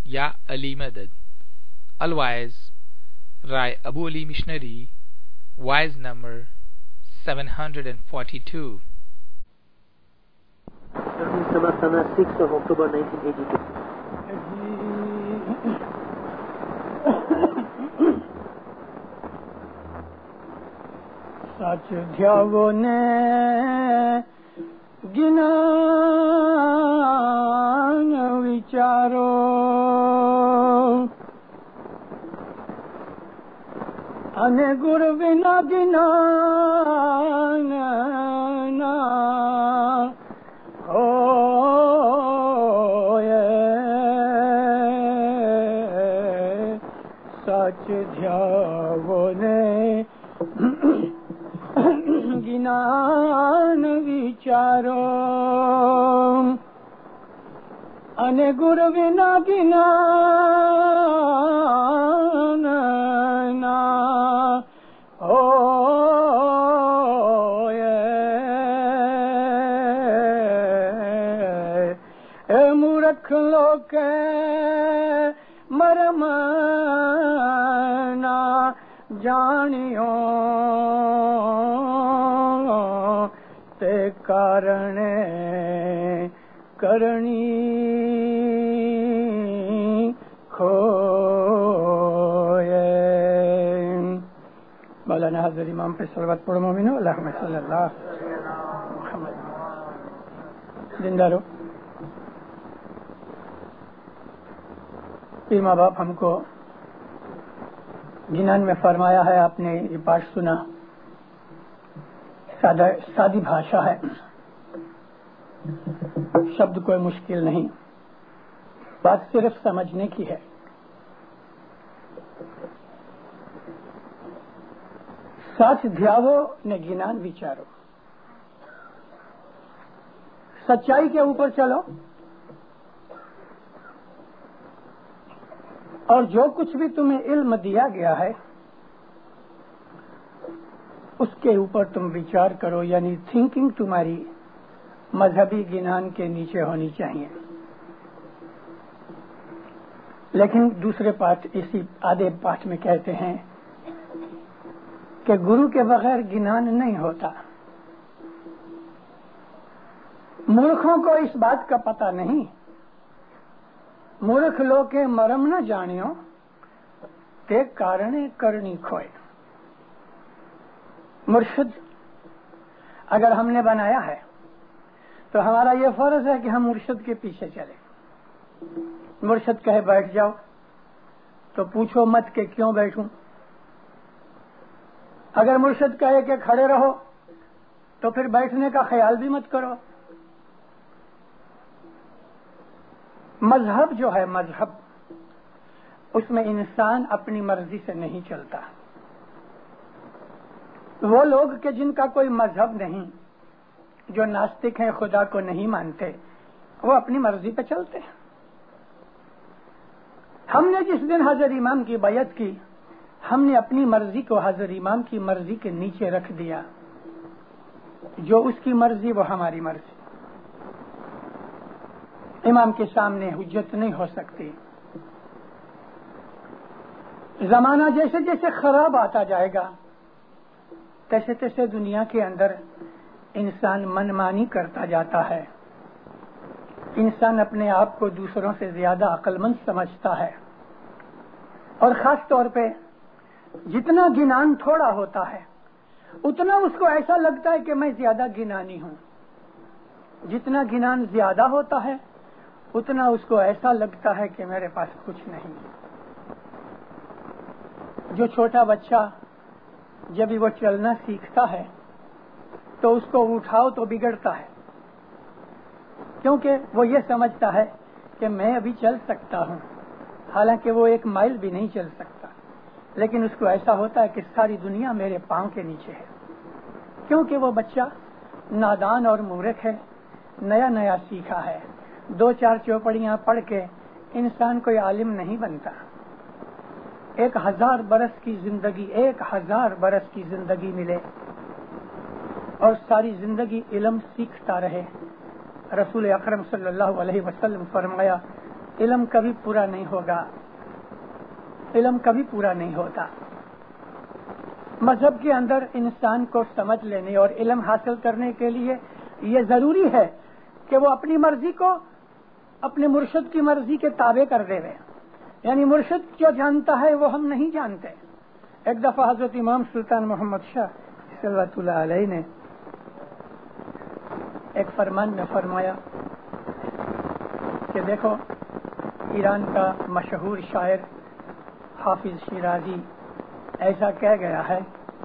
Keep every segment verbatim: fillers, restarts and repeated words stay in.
یا علی مدد. Otherwise, Rai Abu Ali Missionary, wise number seven hundred forty-two. Samarkand, sixth of October nineteen eighty-two. سچ دھیاو نے گنان وچارو انے گر بنا گنان نا ہوئے سچ دھیاو نے گنان وچارو انے گر بنا گنان نا ہوئے اے مورکھ لوک مرم نا جانیو تے کارن کرنی کھوئے. مولانا حضرت امام پہ صلوات پڑھو مومنو. اللہم صلی اللہ محمد. زندہ رہو. پیر ماں باپ ہم کو جنان میں فرمایا ہے، آپ نے یہ پاٹ سنا. سادہ سادی بھاشا ہے، شبد کوئی مشکل نہیں، بات صرف سمجھنے کی ہے. سچ دھیاو نے گنان وچارو، سچائی کے اوپر چلو اور جو کچھ بھی تمہیں علم دیا گیا ہے اس کے اوپر تم وچار کرو، یعنی تھنکنگ تمہاری مذہبی گنان کے نیچے ہونی چاہیے. لیکن دوسرے پاٹ اسی آدھے پاٹ میں کہتے ہیں کہ گرو کے بغیر گنان نہیں ہوتا. مورکھوں کو اس بات کا پتہ نہیں. مورکھ لوگ کے مرم نہ جانیو تے کارنے کرنی کھوئے. مرشد اگر ہم نے بنایا ہے تو ہمارا یہ فرض ہے کہ ہم مرشد کے پیچھے چلیں. مرشد کہے بیٹھ جاؤ تو پوچھو مت کہ کیوں بیٹھوں. اگر مرشد کہے کہ کھڑے رہو تو پھر بیٹھنے کا خیال بھی مت کرو. مذہب جو ہے، مذہب اس میں انسان اپنی مرضی سے نہیں چلتا. وہ لوگ کہ جن کا کوئی مذہب نہیں، جو ناستک ہیں، خدا کو نہیں مانتے، وہ اپنی مرضی پہ چلتے ہیں. ہم نے جس دن حضرت امام کی بیعت کی، ہم نے اپنی مرضی کو حضرت امام کی مرضی کے نیچے رکھ دیا. جو اس کی مرضی وہ ہماری مرضی. امام کے سامنے حجت نہیں ہو سکتی. زمانہ جیسے جیسے خراب آتا جائے گا تیسے تیسے دنیا کے اندر انسان منمانی کرتا جاتا ہے. انسان اپنے آپ کو دوسروں سے زیادہ عقل مند سمجھتا ہے، اور خاص طور پہ جتنا گنان تھوڑا ہوتا ہے اتنا اس کو ایسا لگتا ہے کہ میں زیادہ گنانی ہوں. جتنا گنان زیادہ ہوتا ہے اتنا اس کو ایسا لگتا ہے کہ میرے پاس کچھ نہیں. جو چھوٹا بچہ جب وہ چلنا سیکھتا ہے تو اس کو اٹھاؤ تو بگڑتا ہے، کیونکہ وہ یہ سمجھتا ہے کہ میں ابھی چل سکتا ہوں، حالانکہ وہ ایک مائل بھی نہیں چل سکتا. لیکن اس کو ایسا ہوتا ہے کہ ساری دنیا میرے پاؤں کے نیچے ہے، کیونکہ وہ بچہ نادان اور مورکھ ہے، نیا نیا سیکھا ہے. دو چار چوپڑیاں پڑھ کے انسان کوئی عالم نہیں بنتا. ایک ہزار برس کی زندگی ایک ہزار برس کی زندگی ملے اور ساری زندگی علم سیکھتا رہے. رسول اکرم صلی اللہ علیہ وسلم فرمایا علم کبھی پورا نہیں ہوگا، علم کبھی پورا نہیں ہوتا۔ مذہب کے اندر انسان کو سمجھ لینے اور علم حاصل کرنے کے لیے یہ ضروری ہے کہ وہ اپنی مرضی کو اپنے مرشد کی مرضی کے تابع کر دے رہے، یعنی مرشد جو جانتا ہے وہ ہم نہیں جانتے۔ ایک دفعہ حضرت امام سلطان محمد شاہ صلی اللہ علیہ نے ایک فرمان میں فرمایا کہ دیکھو، ایران کا مشہور شاعر حافظ شیرازی ایسا کہہ گیا ہے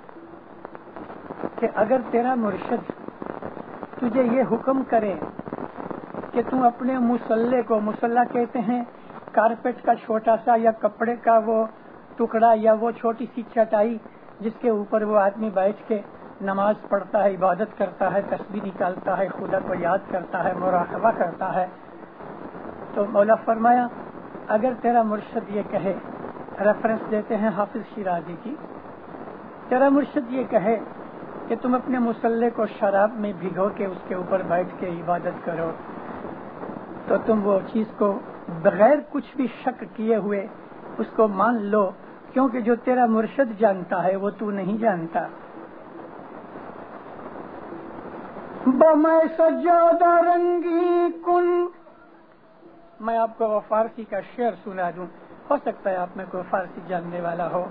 کہ اگر تیرا مرشد تجھے یہ حکم کرے کہ تم اپنے مصلے کو، مصلہ کہتے ہیں کارپیٹ کا چھوٹا سا یا کپڑے کا وہ ٹکڑا یا وہ چھوٹی سی چٹائی جس کے اوپر وہ آدمی بیٹھ کے نماز پڑھتا ہے، عبادت کرتا ہے، تسبیح نکالتا ہے، خدا کو یاد کرتا ہے، مراقبہ کرتا ہے، تو مولا فرمایا اگر تیرا مرشد یہ کہے، ریفرنس دیتے ہیں حافظ شیرازی کی، تیرا مرشد یہ کہے کہ تم اپنے مصلے کو شراب میں بھگو کے اس کے اوپر بیٹھ کے عبادت کرو، تو تم وہ چیز کو بغیر کچھ بھی شک کیے ہوئے اس کو مان لو، کیونکہ جو تیرا مرشد جانتا ہے وہ تو نہیں جانتا۔ بمے سجادہ رنگی کن، میں آپ کو وہ فارسی کا شعر سنا دوں، ہو سکتا ہے آپ میں کوئی فارسی جاننے والا ہو۔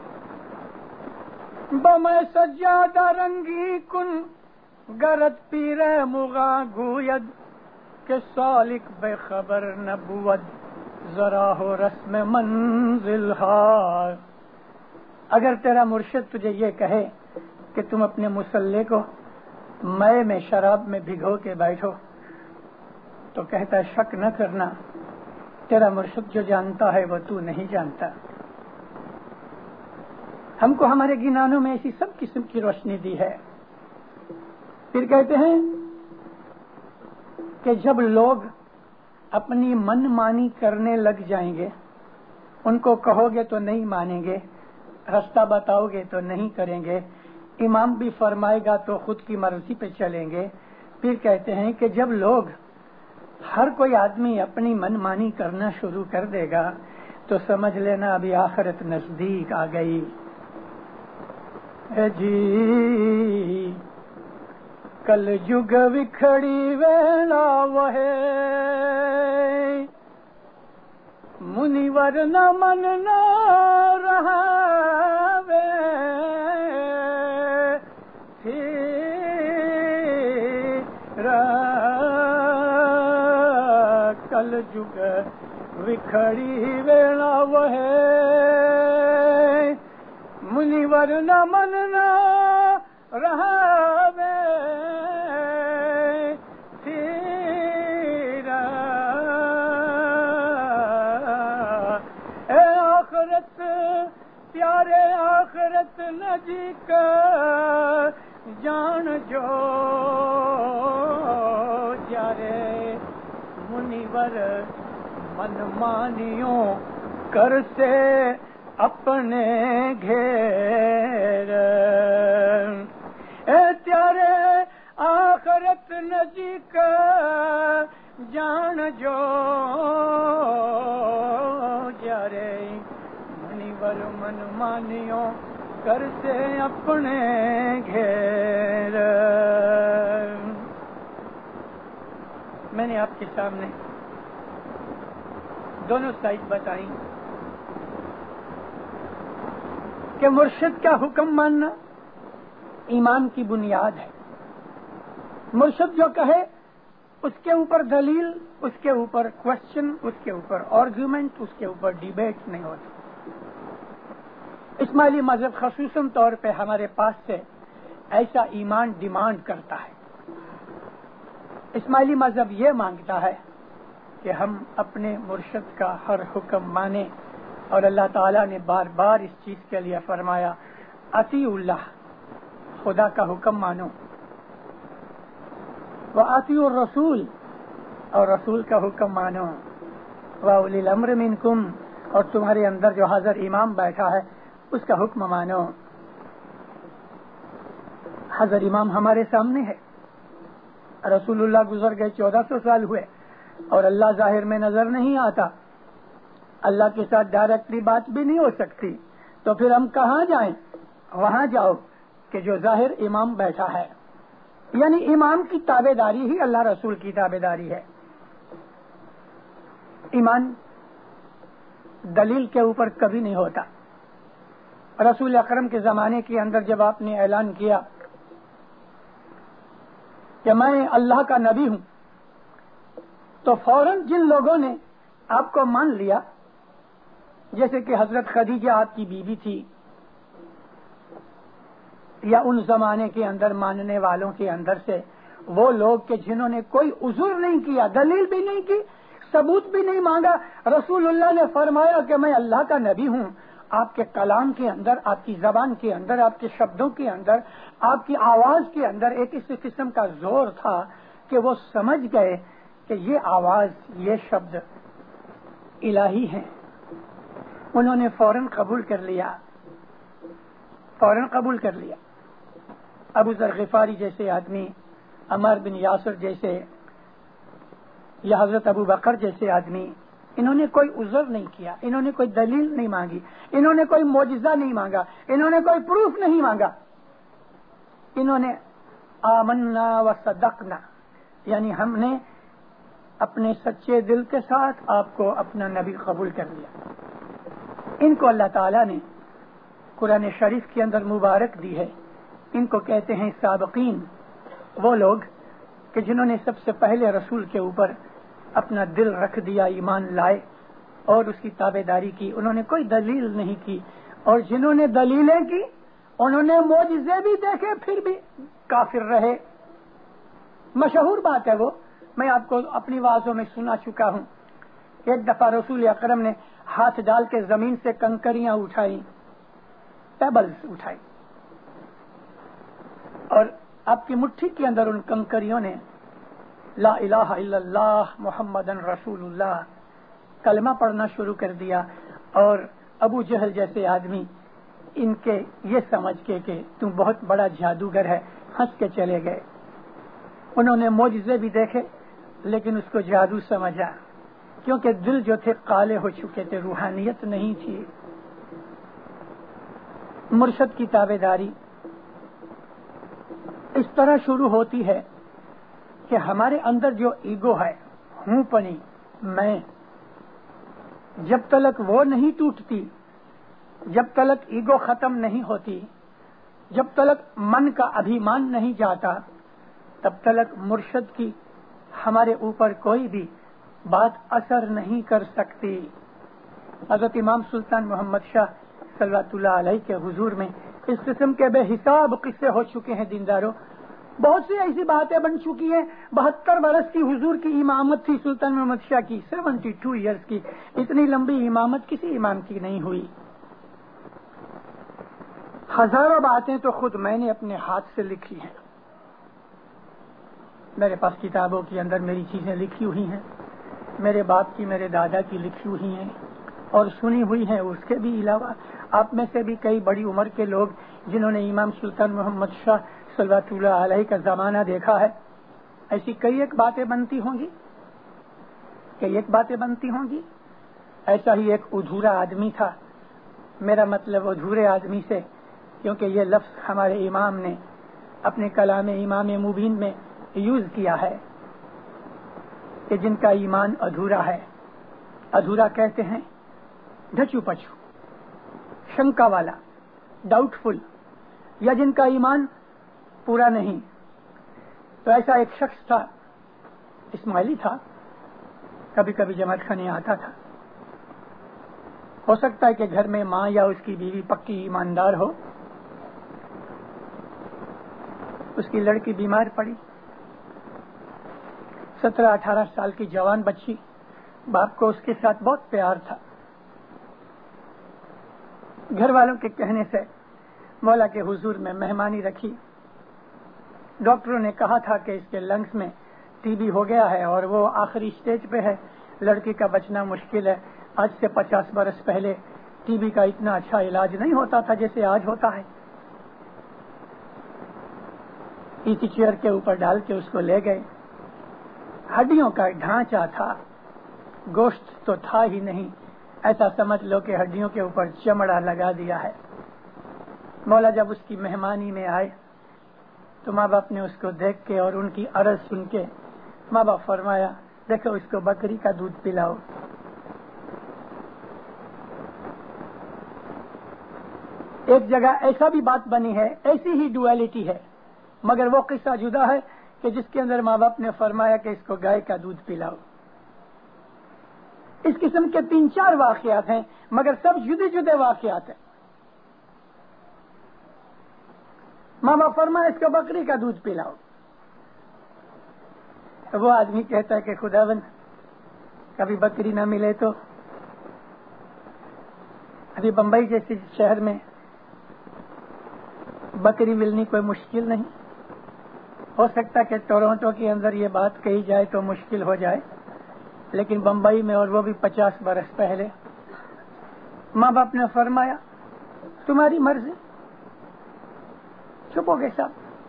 بمے سجادہ رنگی کن گرد پیر مغا گوید کہ سالک بے خبر نبود ذرا ہو رسم منزل ہار۔ اگر تیرا مرشد تجھے یہ کہے کہ تم اپنے مصلے کو مے میں شراب میں بھگو کے بیٹھو، تو کہتا ہے شک نہ کرنا، تیرا مرشد جو جانتا ہے وہ تو نہیں جانتا۔ ہم کو ہمارے گنانوں میں ایسی سب قسم کی روشنی دی ہے۔ پھر کہتے ہیں کہ جب لوگ اپنی من مانی کرنے لگ جائیں گے، ان کو کہو گے تو نہیں مانیں گے، راستہ بتاؤ گے تو نہیں کریں گے، امام بھی فرمائے گا تو خود کی مرضی پہ چلیں گے۔ پھر کہتے ہیں کہ جب لوگ، ہر کوئی آدمی اپنی من مانی کرنا شروع کر دے گا تو سمجھ لینا ابھی آخرت نزدیک آ گئی۔ اے جی کل جگ وکھڑی ویلا وہے منیور نہ من نہ رہا وے کل جگ وکھڑی ویلا وہے منیور نہ من نہ رہا وے اے آخرت پیارے آخرت نجی کا جان جو جارے منیور من مانیوں کر سے اپنے گھیر اے پیارے آخرت نجی کا جان جو جارے منیور من مانیوں کر سے اپنے گھیر۔ میں نے آپ کے سامنے دونوں سائڈ بتائی کہ مرشد کا حکم ماننا ایمان کی بنیاد ہے۔ مرشد جو کہے اس کے اوپر دلیل، اس کے اوپر کوشچن، اس کے اوپر آرگیومنٹ، اس کے اوپر ڈیبیٹ نہیں ہوتی۔ اسماعیلی مذہب خصوصاً طور پہ ہمارے پاس سے ایسا ایمان ڈیمانڈ کرتا ہے۔ اسماعیلی مذہب یہ مانگتا ہے کہ ہم اپنے مرشد کا ہر حکم مانیں، اور اللہ تعالیٰ نے بار بار اس چیز کے لیے فرمایا اطیع اللہ، خدا کا حکم مانو، وَأَطِیعُوا الرَّسُولَ، اور رسول کا حکم مانو، وَأُولِي الْأَمْرِ مِنْکُمْ، اور تمہارے اندر جو حاضر امام بیٹھا ہے اس کا حکم مانو۔ حاضر امام ہمارے سامنے ہے، رسول اللہ گزر گئے، چودہ سو سال ہوئے اور اللہ ظاہر میں نظر نہیں آتا، اللہ کے ساتھ ڈائریکٹلی بات بھی نہیں ہو سکتی، تو پھر ہم کہاں جائیں؟ وہاں جاؤ کہ جو ظاہر امام بیٹھا ہے، یعنی امام کی تابع داری ہی اللہ رسول کی تابع داری ہے۔ ایمان دلیل کے اوپر کبھی نہیں ہوتا۔ رسول اکرم کے زمانے کے اندر جب آپ نے اعلان کیا کہ میں اللہ کا نبی ہوں، تو فوراً جن لوگوں نے آپ کو مان لیا، جیسے کہ حضرت خدیجہ آپ کی بیوی تھی، یا ان زمانے کے اندر ماننے والوں کے اندر سے وہ لوگ کہ جنہوں نے کوئی عذر نہیں کیا، دلیل بھی نہیں کی، ثبوت بھی نہیں مانگا، رسول اللہ نے فرمایا کہ میں اللہ کا نبی ہوں، آپ کے کلام کے اندر، آپ کی زبان کے اندر، آپ کے شبدوں کے اندر، آپ کی آواز کے اندر ایک اس قسم کا زور تھا کہ وہ سمجھ گئے کہ یہ آواز، یہ شبد الہی ہیں۔ انہوں نے فوراً قبول کر لیا، فوراً قبول کر لیا۔ ابو ذر غفاری جیسے آدمی، عمار بن یاسر جیسے، یا حضرت ابو بکر جیسے آدمی، انہوں نے کوئی عذر نہیں کیا، انہوں نے کوئی دلیل نہیں مانگی، انہوں نے کوئی معجزہ نہیں مانگا، انہوں نے کوئی پروف نہیں مانگا، انہوں نے آمنا و صدقنا، یعنی ہم نے اپنے سچے دل کے ساتھ آپ کو اپنا نبی قبول کر لیا۔ ان کو اللہ تعالیٰ نے قرآن شریف کے اندر مبارک دی ہے۔ ان کو کہتے ہیں سابقین، وہ لوگ کہ جنہوں نے سب سے پہلے رسول کے اوپر اپنا دل رکھ دیا، ایمان لائے اور اس کی تابع داری کی، انہوں نے کوئی دلیل نہیں کی، اور جنہوں نے دلیلیں کی انہوں نے معجزے بھی دیکھے پھر بھی کافر رہے۔ مشہور بات ہے وہ، میں آپ کو اپنی وعظوں میں سنا چکا ہوں۔ ایک دفعہ رسول اکرم نے ہاتھ ڈال کے زمین سے کنکریاں اٹھائی، پیبلز اٹھائی، اور آپ کی مٹھی کے اندر ان کنکریوں نے لا الہ الا اللہ محمد رسول اللہ کلمہ پڑھنا شروع کر دیا، اور ابو جہل جیسے آدمی ان کے یہ سمجھ کے کہ تم بہت بڑا جادوگر ہے، ہنس کے چلے گئے۔ انہوں نے معجزے بھی دیکھے لیکن اس کو جادو سمجھا، کیونکہ دل جو تھے کالے ہو چکے تھے، روحانیت نہیں تھی۔ مرشد کی تابع داری اس طرح شروع ہوتی ہے کہ ہمارے اندر جو ایگو ہے، ہوں پنی، میں، جب تلک وہ نہیں ٹوٹتی، جب تلک ایگو ختم نہیں ہوتی، جب تلک من کا ابھیمان نہیں جاتا، تب تلک مرشد کی ہمارے اوپر کوئی بھی بات اثر نہیں کر سکتی۔ حضرت امام سلطان محمد شاہ صلوات اللہ علیہ کے حضور میں اس قسم کے بے حساب قصے ہو چکے ہیں دینداروں، بہت سی ایسی باتیں بن چکی ہیں۔ بہتر برس کی حضور کی امامت تھی سلطان محمد شاہ کی، سیونٹی ٹو ایئرس کی، اتنی لمبی امامت کسی امام کی نہیں ہوئی۔ ہزاروں باتیں تو خود میں نے اپنے ہاتھ سے لکھی ہیں، میرے پاس کتابوں کے اندر میری چیزیں لکھی ہوئی ہیں، میرے باپ کی، میرے دادا کی لکھی ہوئی ہیں اور سنی ہوئی ہیں۔ اس کے بھی علاوہ آپ میں سے بھی کئی بڑی عمر کے لوگ جنہوں نے امام سلطان محمد شاہ صلوات اللہ علیہ کا زمانہ دیکھا ہے، ایسی کئی ایک باتیں بنتی ہوں گی، کئی ایک باتیں بنتی ہوں گی۔ ایسا ہی ایک ادھورا آدمی تھا، میرا مطلب ادھورے آدمی سے، کیونکہ یہ لفظ ہمارے امام نے اپنے کلام امام مبین میں یوز کیا ہے کہ جن کا ایمان ادھورا ہے۔ ادھورا کہتے ہیں ڈھچو پچو، شنکا والا، ڈاؤٹ فل، یا جن کا ایمان پورا نہیں۔ تو ایسا ایک شخص تھا، اسماعیلی تھا، کبھی کبھی جماعت خانے آتا تھا۔ ہو سکتا ہے کہ گھر میں ماں یا اس کی بیوی پکی ایماندار ہو۔ اس کی لڑکی بیمار پڑی، سترہ اٹھارہ سال کی جوان بچی، باپ کو اس کے ساتھ بہت پیار تھا۔ گھر والوں کے کہنے سے مولا کے حضور میں مہمانی رکھی۔ ڈاکٹروں نے کہا تھا کہ اس کے لنگس میں ٹی بی ہو گیا ہے اور وہ آخری سٹیج پہ ہے، لڑکی کا بچنا مشکل ہے۔ آج سے پچاس برس پہلے ٹی بی کا اتنا اچھا علاج نہیں ہوتا تھا جیسے آج ہوتا ہے۔ ایسی چیئر کے اوپر ڈال کے اس کو لے گئے۔ ہڈیوں کا ڈھانچہ تھا، گوشت تو تھا ہی نہیں، ایسا سمجھ لو کہ ہڈیوں کے اوپر چمڑا لگا دیا ہے. مولا جب اس کی مہمانی میں آئے تو ماں باپ نے اس کو دیکھ کے اور ان کی عرض سن کے ماں باپ فرمایا دیکھو اس کو بکری کا دودھ پلاؤ. ایک جگہ ایسا بھی بات بنی ہے, ایسی ہی ڈویلٹی ہے, مگر وہ قصہ جدا ہے کہ جس کے اندر ماں باپ نے فرمایا کہ اس کو گائے کا دودھ پلاؤ. اس قسم کے تین چار واقعات ہیں مگر سب جدے جدے واقعات ہیں. ماں باپ فرمایا اس کو بکری کا دودھ پلاؤ. وہ آدمی کہتا ہے کہ خداوند کبھی بکری نہ ملے تو. ابھی بمبئی جیسے شہر میں بکری ملنی کوئی مشکل نہیں. ہو سکتا کہ ٹورنٹو کے اندر یہ بات کہی جائے تو مشکل ہو جائے, لیکن بمبئی میں, اور وہ بھی پچاس برس پہلے, ماں باپ نے فرمایا تمہاری مرضی. چپ ہو گئے صاحب.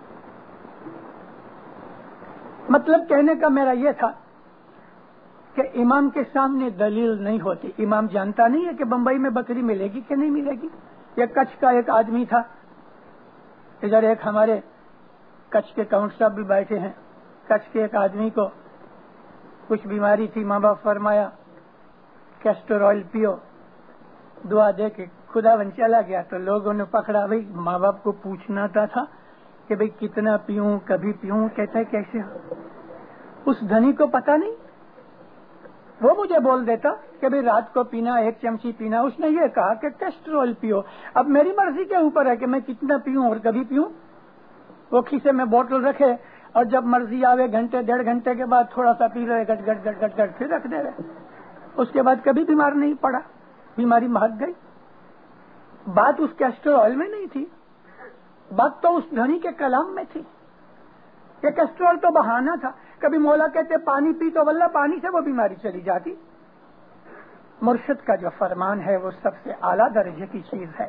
مطلب کہنے کا میرا یہ تھا کہ امام کے سامنے دلیل نہیں ہوتی. امام جانتا نہیں ہے کہ بمبئی میں بکری ملے گی کہ نہیں ملے گی. یہ کچھ کا ایک آدمی تھا, ادھر ایک ہمارے کچھ کے کاؤنٹ صاحب بھی بیٹھے ہیں. کچھ کے ایک آدمی کو کچھ بیماری تھی, ماں باپ فرمایا کیسٹر آئل پیو. دعا دے کے خدا بن چلا گیا. تو لوگوں نے پکڑا, بھائی ماں باپ کو پوچھنا تھا کہ بھائی کتنا پیوں, کبھی پیوں. کہتا ہے کیسے, اس دھنی کو پتا نہیں. وہ مجھے بول دیتا کہ بھائی رات کو پینا, ایک چمچی پینا. اس نے یہ کہا کہ کیسٹر آئل پیو. اب میری مرضی کے اوپر ہے کہ میں کتنا پیوں اور کبھی پیوں. وہ کھیسے میں بوتل رکھے اور جب مرضی آوے گھنٹے ڈیڑھ گھنٹے کے بعد تھوڑا سا پی رہے, گٹ گٹ گٹ گٹ گٹ پھر رکھ دے رہے. اس کے بعد کبھی بیمار نہیں پڑا, بیماری بھاگ گئی. بات اس کیسٹر آئل میں نہیں تھی, بات تو اس دھنی کے کلام میں تھی. یہ کیسٹر آئل تو بہانہ تھا. کبھی مولا کہتے پانی پی تو واللہ پانی سے وہ بیماری چلی جاتی. مرشد کا جو فرمان ہے وہ سب سے اعلیٰ درجے کی چیز ہے.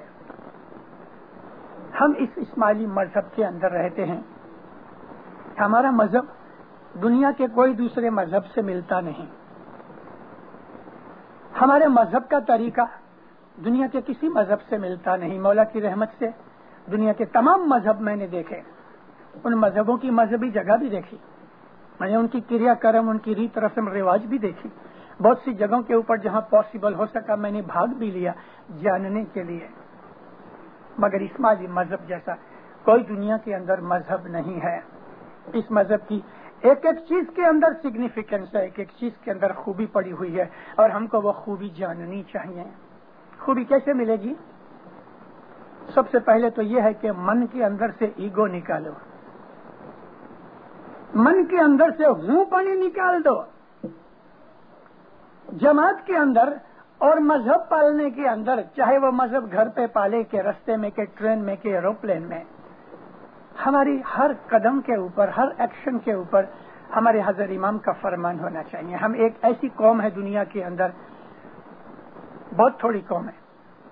ہم اس اسماعیلی مذہب کے اندر رہتے ہیں. ہمارا مذہب دنیا کے کوئی دوسرے مذہب سے ملتا نہیں. ہمارے مذہب کا طریقہ دنیا کے کسی مذہب سے ملتا نہیں. مولا کی رحمت سے دنیا کے تمام مذہب میں نے دیکھے, ان مذہبوں کی مذہبی جگہ بھی دیکھی, میں نے ان کی کریا کرم, ان کی ریت رسم رواج بھی دیکھی. بہت سی جگہوں کے اوپر جہاں پاسبل ہو سکا میں نے بھاگ بھی لیا جاننے کے لیے. مگر اسماعیلی مذہب جیسا کوئی دنیا کے اندر مذہب نہیں ہے. اس مذہب کی ایک ایک چیز کے اندر سگنیفیکینس ہے, ایک ایک چیز کے اندر خوبی پڑی ہوئی ہے, اور ہم کو وہ خوبی جاننی چاہیے. خوبی کیسے ملے گی؟ سب سے پہلے تو یہ ہے کہ من کے اندر سے ایگو نکالو, من کے اندر سے ہوں پانی نکال دو. جماعت کے اندر اور مذہب پالنے کے اندر, چاہے وہ مذہب گھر پہ پالے کہ رستے میں کہ ٹرین میں کہ ایروپلین میں, ہماری ہر قدم کے اوپر, ہر ایکشن کے اوپر ہمارے حضرت امام کا فرمان ہونا چاہیے. ہم ایک ایسی قوم ہے دنیا کے اندر, بہت تھوڑی قوم ہے,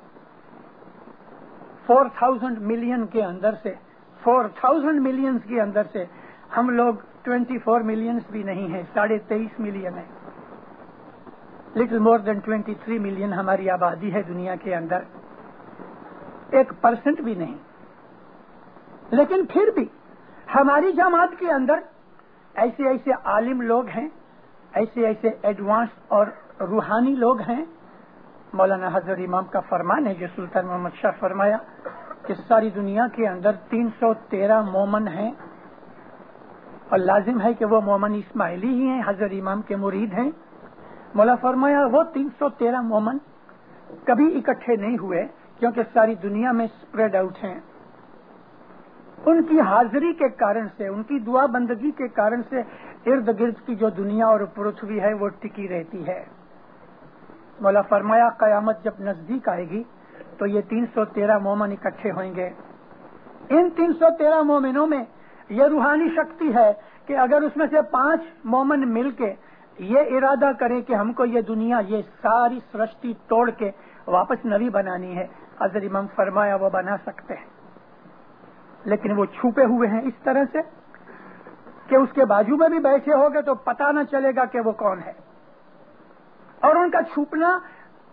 فور تھاؤزینڈ ملین کے اندر سے, فور تھاؤزینڈ ملینز کے اندر سے ہم لوگ ٹوینٹی فور ملینز بھی نہیں ہیں, ساڑھے تیئیس ملین ہے. Little more than twenty three million ہماری آبادی ہے دنیا کے اندر, ایک پرسنٹ بھی نہیں. لیکن پھر بھی ہماری جماعت کے اندر ایسے ایسے عالم لوگ ہیں, ایسے ایسے ایڈوانس اور روحانی لوگ ہیں. مولانا حضرت امام کا فرمان ہے جو سلطان محمد شاہ فرمایا کہ ساری دنیا کے اندر تین سو تیرہ مومن ہیں, اور لازم ہے کہ وہ مومن اسماعیلی ہی ہیں, حضرت امام کے مرید ہیں. مولا فرمایا وہ تین سو تیرہ مومن کبھی اکٹھے نہیں ہوئے کیونکہ ساری دنیا میں اسپریڈ آؤٹ ہیں. ان کی حاضری کے کارن سے, ان کی دعا بندگی کے کارن سے ارد گرد کی جو دنیا اور پرتھوی ہے وہ ٹکی رہتی ہے. مولا فرمایا قیامت جب نزدیک آئے گی تو یہ تین سو تیرہ مومن اکٹھے ہوئیں گے. ان تین سو تیرہ مومنوں میں یہ روحانی شکتی ہے کہ اگر اس میں سے پانچ مومن مل کے یہ ارادہ کرے کہ ہم کو یہ دنیا, یہ ساری سرشتی توڑ کے واپس نوی بنانی ہے, حضرت امام فرمایا وہ بنا سکتے ہیں. لیکن وہ چھپے ہوئے ہیں اس طرح سے کہ اس کے بازو میں بھی بیٹھے ہوگے تو پتہ نہ چلے گا کہ وہ کون ہے. اور ان کا چھپنا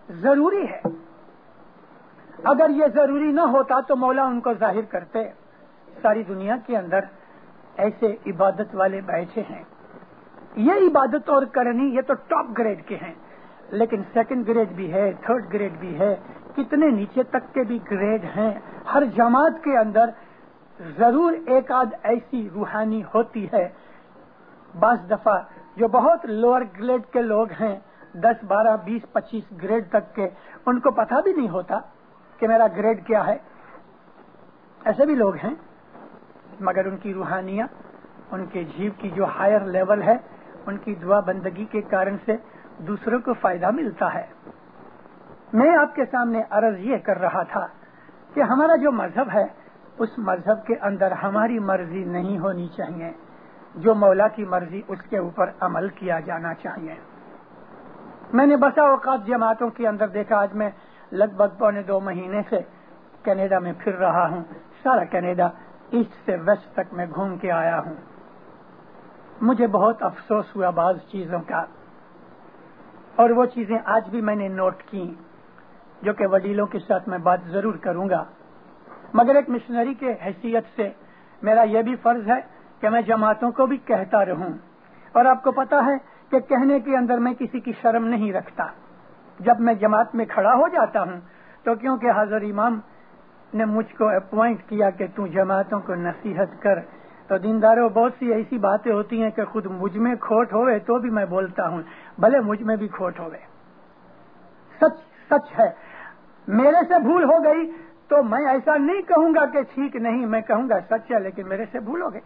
ضروری ہے. اگر یہ ضروری نہ ہوتا تو مولا ان کو ظاہر کرتے. ساری دنیا کے اندر ایسے عبادت والے بیٹھے ہیں. یہ عبادت اور کرنی یہ تو ٹاپ گریڈ کے ہیں، لیکن سیکنڈ گریڈ بھی ہے، تھرڈ گریڈ بھی ہے، کتنے نیچے تک کے بھی گریڈ ہیں. ہر جماعت کے اندر ضرور ایک آدھ ایسی روحانی ہوتی ہے. بعض دفعہ جو بہت لوور گریڈ کے لوگ ہیں، دس بارہ بیس پچیس گریڈ تک کے، ان کو پتہ بھی نہیں ہوتا کہ میرا گریڈ کیا ہے. ایسے بھی لوگ ہیں، مگر ان کی روحانیاں، ان کے جیو کی جو ہائر لیول ہے، ان کی دعا بندگی کے کارن سے دوسروں کو فائدہ ملتا ہے. میں آپ کے سامنے عرض یہ کر رہا تھا کہ ہمارا جو مذہب ہے اس مذہب کے اندر ہماری مرضی نہیں ہونی چاہیے. جو مولا کی مرضی اس کے اوپر عمل کیا جانا چاہیے. میں نے بسا اوقات جماعتوں کے اندر دیکھا. آج میں لگ بھگ پونے دو مہینے سے کینیڈا میں پھر رہا ہوں. سارا کینیڈا ایسٹ سے ویسٹ تک میں گھوم کے آیا ہوں. مجھے بہت افسوس ہوا بعض چیزوں کا، اور وہ چیزیں آج بھی میں نے نوٹ کی، جو کہ وڈیلوں کے ساتھ میں بات ضرور کروں گا. مگر ایک مشنری کے حیثیت سے میرا یہ بھی فرض ہے کہ میں جماعتوں کو بھی کہتا رہوں. اور آپ کو پتا ہے کہ کہنے کے اندر میں کسی کی شرم نہیں رکھتا. جب میں جماعت میں کھڑا ہو جاتا ہوں تو کیونکہ حضرت امام نے مجھ کو اپوائنٹ کیا کہ تو جماعتوں کو نصیحت کر، تو دینداروں بہت سی ایسی باتیں ہوتی ہیں کہ خود مجھ میں کھوٹ ہوئے تو بھی میں بولتا ہوں، بھلے مجھ میں بھی کھوٹ ہوئے. سچ سچ ہے. میرے سے بھول ہو گئی تو میں ایسا نہیں کہوں گا کہ ٹھیک نہیں، میں کہوں گا سچ ہے، لیکن میرے سے بھول ہو گئی.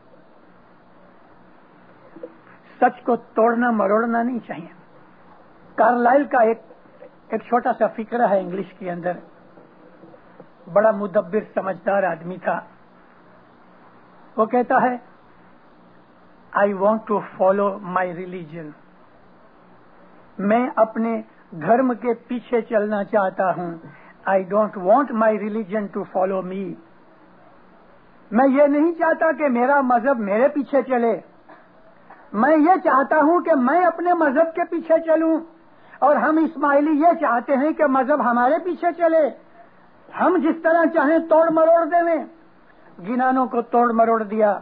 سچ کو توڑنا مروڑنا نہیں چاہیے. کارلائل کا ایک ایک چھوٹا سا فقرہ ہے انگلش کے اندر. بڑا مدبر سمجھدار آدمی تھا. وہ کہتا ہے I want to follow my religion. میں اپنے دھرم کے پیچھے چلنا چاہتا ہوں. I don't want my religion to follow me. میں یہ نہیں چاہتا کہ میرا مذہب میرے پیچھے چلے. میں یہ چاہتا ہوں کہ میں اپنے مذہب کے پیچھے چلوں. اور ہم اسماعیلی یہ چاہتے ہیں کہ مذہب ہمارے پیچھے چلے. ہم جس طرح چاہیں توڑ مروڑ دیں. گنانوں کو توڑ مروڑ دیا،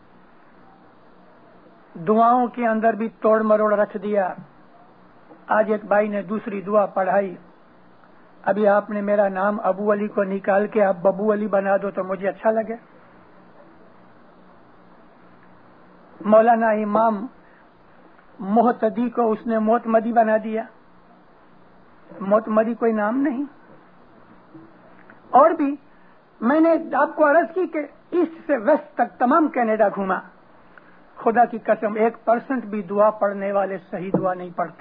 دعاؤں کے اندر بھی توڑ مروڑ رکھ دیا. آج ایک بھائی نے دوسری دعا پڑھائی. ابھی آپ نے میرا نام ابو علی کو نکال کے آپ ببو علی بنا دو تو مجھے اچھا لگے. مولانا امام محتدی کو اس نے موتمدی بنا دیا. موتمدی کوئی نام نہیں. اور بھی میں نے آپ کو عرض کی کہ ایسٹ سے ویسٹ تک تمام کینیڈا گھوما. خدا کی قسم ایک پرسنٹ بھی دعا پڑھنے والے صحیح دعا نہیں پڑھتے.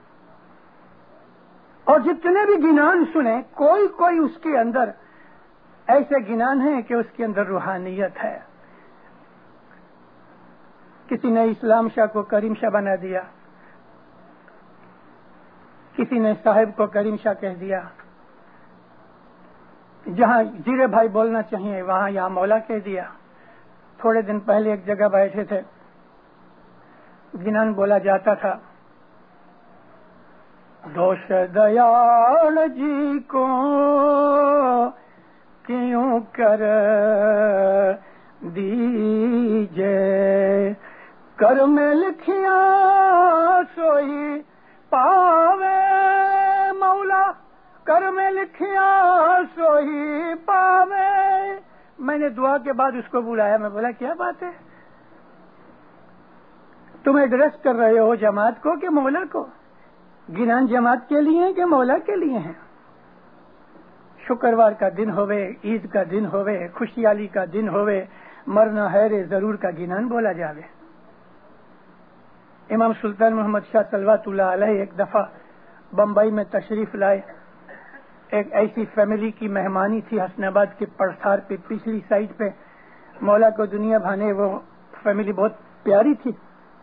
اور جتنے بھی گنان سنے کوئی کوئی اس کے اندر ایسے گنان ہیں کہ اس کے اندر روحانیت ہے. کسی نے اسلام شاہ کو کریم شاہ بنا دیا، کسی نے صاحب کو کریم شاہ کہہ دیا. جہاں زیرے بھائی بولنا چاہیے وہاں یہاں مولا کہہ دیا. تھوڑے دن پہلے ایک جگہ بیٹھے تھے، گنان بولا جاتا تھا دوش دیال جی کو کیوں کر دیجے، کر میں لکھیا سوئی پاوے مولا، کر میں لکھیا سوئی پاوے. میں نے دعا کے بعد اس کو بلایا. میں بولا کیا بات ہے، تم ایڈریس کر رہے ہو جماعت کو کہ مولا کو؟ گنان جماعت کے لیے ہیں کہ مولا کے لیے ہیں؟ شکروار کا دن ہوئے، عید کا دن ہوئے، خوشیالی کا دن ہوئے، مرنا ہے ضرور کا گنان بولا جاوے. امام سلطان محمد شاہ صلوات اللہ علیہ ایک دفعہ بمبئی میں تشریف لائے. ایک ایسی فیملی کی مہمانی تھی حسن آباد کے پرسار پہ پچھلی سائڈ پہ. مولا کو دنیا بھانے وہ فیملی بہت پیاری تھی.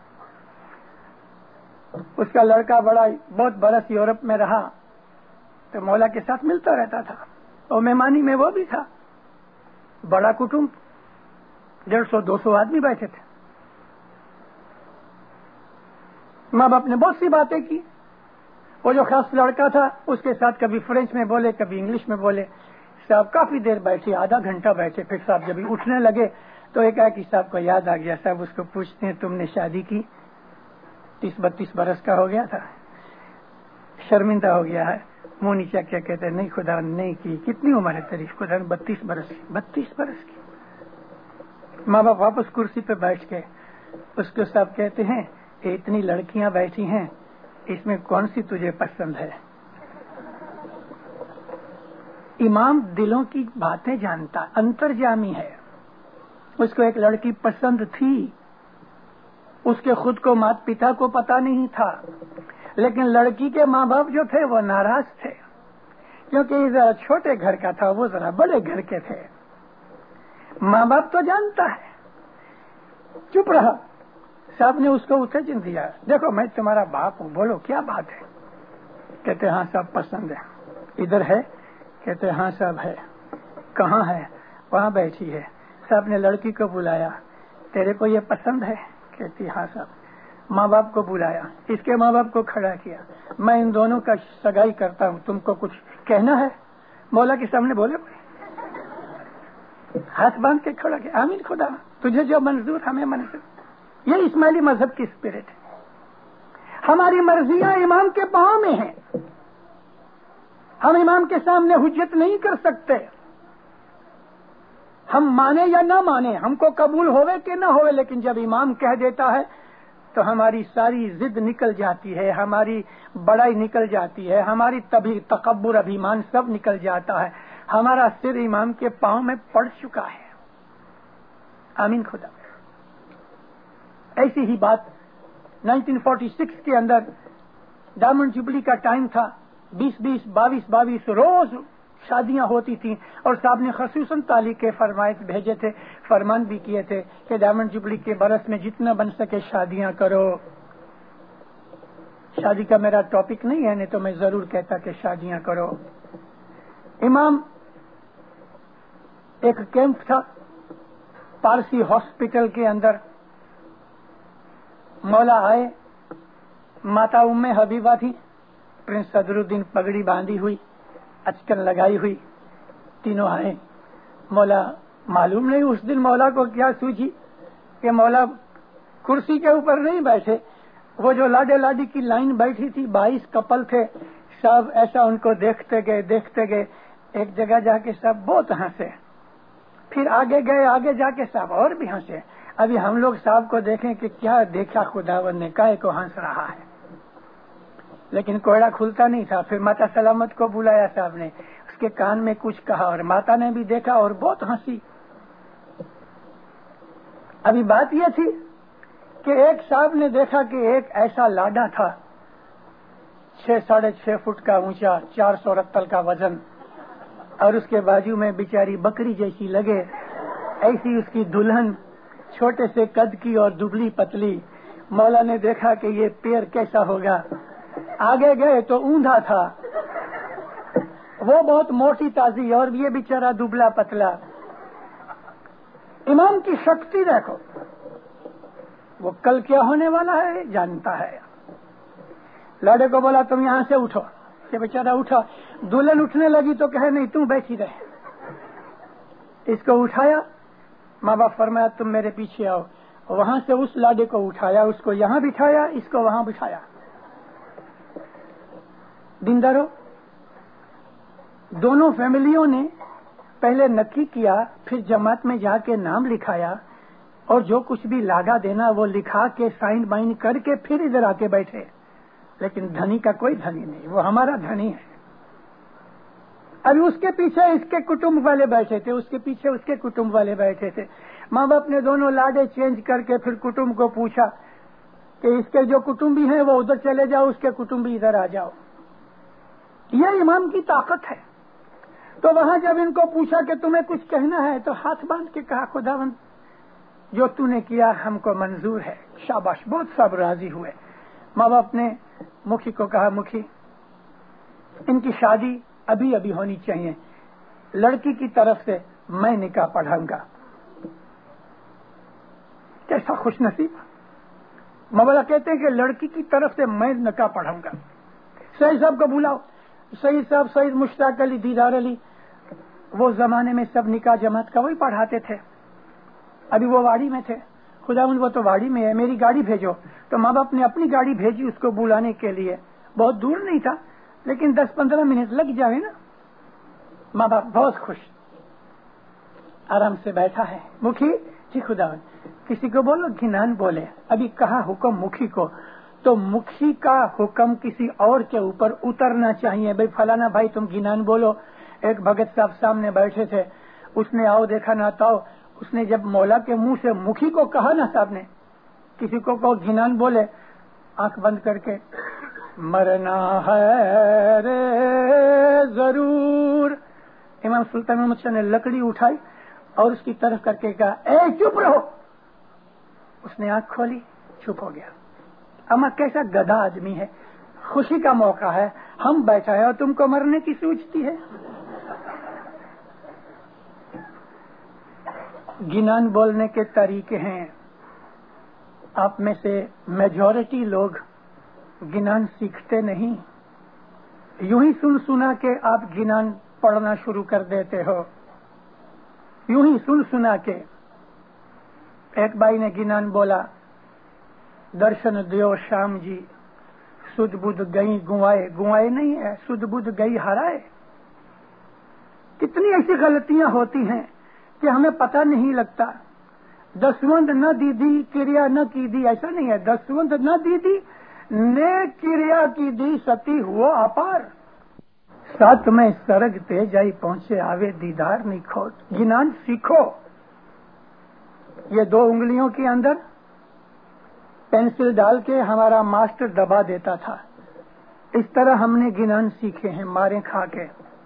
اس کا لڑکا بڑا بہت برس یورپ میں رہا تو مولا کے ساتھ ملتا رہتا تھا. اور مہمانی میں وہ بھی تھا. بڑا کٹمب، ڈیڑھ سو دو سو آدمی بیٹھے تھے. ماں باپ نے بہت سی باتیں کی. وہ جو خاص لڑکا تھا اس کے ساتھ کبھی فرینچ میں بولے کبھی انگلش میں بولے. صاحب کافی دیر بیٹھے, آدھا گھنٹہ بیٹھے. پھر صاحب جب اٹھنے لگے تو ایک کہ صاحب کو یاد آ گیا. صاحب اس کو پوچھتے ہیں تم نے شادی کی؟ تیس بتیس برس کا ہو گیا تھا, شرمندہ ہو گیا ہے, منہ نیچا کیا کہتے ہیں نہیں خدا نہیں کی. کتنی عمر ہے تیری؟ خدا بتیس برس کی. بتیس برس کی. ماں باپ واپس کرسی پہ بیٹھ کے اس کو صاحب کہتے ہیں اتنی لڑکیاں بیٹھی ہیں, اس میں کون سی تجھے پسند ہے؟ امام دلوں کی باتیں جانتا, انترجامی ہے. اس کو ایک لڑکی پسند تھی, اس کے خود کو مات پتا کو پتا نہیں تھا, لیکن لڑکی کے ماں باپ جو تھے وہ ناراض تھے کیونکہ یہ ذرا چھوٹے گھر کا تھا, وہ ذرا بڑے گھر کے تھے. ماں باپ تو جانتا ہے, چپ رہا. صاحب نے اس کو اتجن دیا, دیکھو میں تمہارا باپ ہوں, بولو کیا بات ہے؟ کہتے ہاں صاحب پسند ہے. ادھر ہے؟ کہتے ہاں صاحب ہے. کہاں ہے؟ وہاں بیٹھی ہے. صاحب نے لڑکی کو بلایا, تیرے کو یہ پسند ہے؟ کہتی ہاں صاحب. ماں باپ کو بلایا, اس کے ماں باپ کو کھڑا کیا, میں ان دونوں کا سگائی کرتا ہوں, تم کو کچھ کہنا ہے؟ مولا کے سامنے بولے, ہاتھ باندھ کے کھڑا کیا, آمین خدا تجھے جو منظور ہمیں منظور. یہ اسماعیلی مذہب کی اسپرٹ ہے. ہماری مرضیاں امام کے پاؤں میں ہیں, ہم امام کے سامنے حجت نہیں کر سکتے. ہم مانے یا نہ مانے, ہم کو قبول ہوئے کہ نہ ہوئے, لیکن جب امام کہہ دیتا ہے تو ہماری ساری ضد نکل جاتی ہے, ہماری بڑائی نکل جاتی ہے, ہماری تبھی تکبر ابھیمان سب نکل جاتا ہے. ہمارا سر امام کے پاؤں میں پڑ چکا ہے. آمین خدا. ایسی ہی بات نائنٹین فورٹی سکس کے اندر ڈائمنڈ جبلی کا ٹائم تھا, بیس بیس باویس باویس روز شادیاں ہوتی تھیں, اور صاحب نے خصوصاً تعلیق کے فرمائش بھیجے تھے, فرمان بھی کیے تھے کہ ڈائمنڈ جبلی کے برس میں جتنا بن سکے شادیاں کرو. شادی کا میرا ٹاپک نہیں ہے, نہیں تو میں ضرور کہتا کہ شادیاں کرو. امام ایک کیمپ تھا پارسی ہاسپٹل کے اندر, مولا آئے, ماتا ام حبیبہ تھی, پرنس صدر الدین پگڑی باندھی ہوئی, اچکن لگائی ہوئی, تینوں آئے. مولا معلوم نہیں اس دن مولا کو کیا سوچی کہ مولا کرسی کے اوپر نہیں بیٹھے, وہ جو لاڈے لاڈی کی لائن بیٹھی تھی, بائیس کپل تھے, سب ایسا ان کو دیکھتے گئے دیکھتے گئے ایک جگہ جا کے سب بہت ہنسے. پھر آگے گئے, آگے جا کے سب اور بھی ہنسے. ابھی ہم لوگ صاحب کو دیکھیں کہ کیا دیکھا خداوند نے, کائے کو ہنس رہا ہے, لیکن کوڑا کھلتا نہیں تھا. پھر ماتا سلامت کو بلایا صاحب نے, اس کے کان میں کچھ کہا اور ماتا نے بھی دیکھا اور بہت ہنسی. ابھی بات یہ تھی کہ ایک صاحب نے دیکھا کہ ایک ایسا لاڈا تھا, چھ ساڑھے چھ فٹ کا اونچا, چار سو رتل کا وزن, اور اس کے بازو میں بیچاری بکری جیسی لگے, ایسی اس کی دلہن, چھوٹے سے قد کی اور دبلی پتلی. مولا نے دیکھا کہ یہ پیر کیسا ہوگا. آگے گئے تو اوندا تھا, وہ بہت موٹی تازی اور یہ بیچارہ دبلا پتلا. امام کی شکتی دیکھو, وہ کل کیا ہونے والا ہے جانتا ہے. لاڑے کو بولا تم یہاں سے اٹھو, کہ بیچارہ اٹھا. دلہن اٹھنے لگی تو کہے نہیں تم بیٹھی رہے. اس کو اٹھایا, ماں باپ فرمایا تم میرے پیچھے آؤ. وہاں سے اس لاڈے کو اٹھایا, اس کو یہاں بٹھایا, اس کو وہاں بٹھایا. دیندارو, دونوں فیملیوں نے پہلے نکی کیا, پھر جماعت میں جا کے نام لکھایا, اور جو کچھ بھی لاگا دینا وہ لکھا کے سائن بائن کر کے پھر ادھر آ کے بیٹھے. لیکن دھنی کا کوئی دھنی نہیں, وہ ہمارا دھنی ہے. ابھی اس کے پیچھے اس کے کٹمب والے بیٹھے تھے, اس کے پیچھے اس کے کٹمب والے بیٹھے تھے. ماں باپ نے دونوں لاڈے چینج کر کے پھر کٹمب کو پوچھا کہ اس کے جو کٹمبی ہیں وہ ادھر چلے جاؤ, اس کے کٹمبی ادھر آ جاؤ. یہ امام کی طاقت ہے. تو وہاں جب ان کو پوچھا کہ تمہیں کچھ کہنا ہے تو ہاتھ باندھ کے کہا خداوند جو تو نے کیا ہم کو منظور ہے, شاباش. بہت سب راضی ہوئے. ماں باپ نے مکھی کو کہا مکھی ان کی شادی ابھی ابھی ہونی چاہیے, لڑکی کی طرف سے میں نکاح پڑھاؤں گا. کیسا خوش نصیب. مولا کہتے ہیں کہ لڑکی کی طرف سے میں نکاح پڑھاؤں گا. सईद साहब को बुलाओ। सईद साहब सईद मुश्ताक अली, दीदार अली, वो जमाने में सब निकाह जमात का वही पढ़ाते थे। अभी वो वाड़ी में थे। खुदा वो तो वाड़ी में है, मेरी गाड़ी भेजो। तो माँ बाप ने अपनी गाड़ी भेजी उसको बुलाने के लिए। बहुत दूर नहीं था, लेकिन दस पंद्रह मिनट लग जाए ना। माँ बाप बहुत खुश, आराम से बैठा है। मुखी जी खुदा किसी को बोलो घिनान बोले। अभी कहा हुक्म मुखी को, तो मुखी का हुक्म किसी और के ऊपर उतरना चाहिए। भाई फलाना भाई तुम घिनान बोलो। एक भगत साहब सामने बैठे थे, उसने आओ देखा ना ताओ, उसने जब मौला के मुंह से मुखी को कहा ना साहब ने, किसी को कहो घिनान बोले, आंख बंद करके मरना है रे जरूर। इमाम सुल्तान मोहम्मद शाह ने लकड़ी उठाई और उसकी तरफ करके कहा, ए चुप रहो। उसने आंख खोली, चुप हो गया। अम्मा कैसा गधा आदमी है, खुशी का मौका है, हम बैठा है और तुमको मरने की सूझती है। गिनान बोलने के तरीके हैं। आप में से मेजॉरिटी लोग गिनान सीखते नहीं, यूं ही सुन सुना के आप गिनान पढ़ना शुरू कर देते हो। यूं ही सुन सुना के एक भाई ने गिनान बोला, दर्शन दियो श्याम जी, सुध बुध गई गुआए। गुआए नहीं है, सुध बुध गई हराए। कितनी ऐसी गलतियां होती हैं कि हमें पता नहीं लगता। दसवंत न दीदी क्रिया न की दी, ऐसा नहीं है। दसवंत न दीदी ने क्रिया की दी, सती हुआ अपार। साथ में सरग ते जाई पहुंचे, आवे दीदार नहीं खोट। गिनान सीखो। ये दो उंगलियों के अंदर पेंसिल डाल के हमारा मास्टर दबा देता था। इस तरह हमने गिनान सीखे हैं, मारे खा के।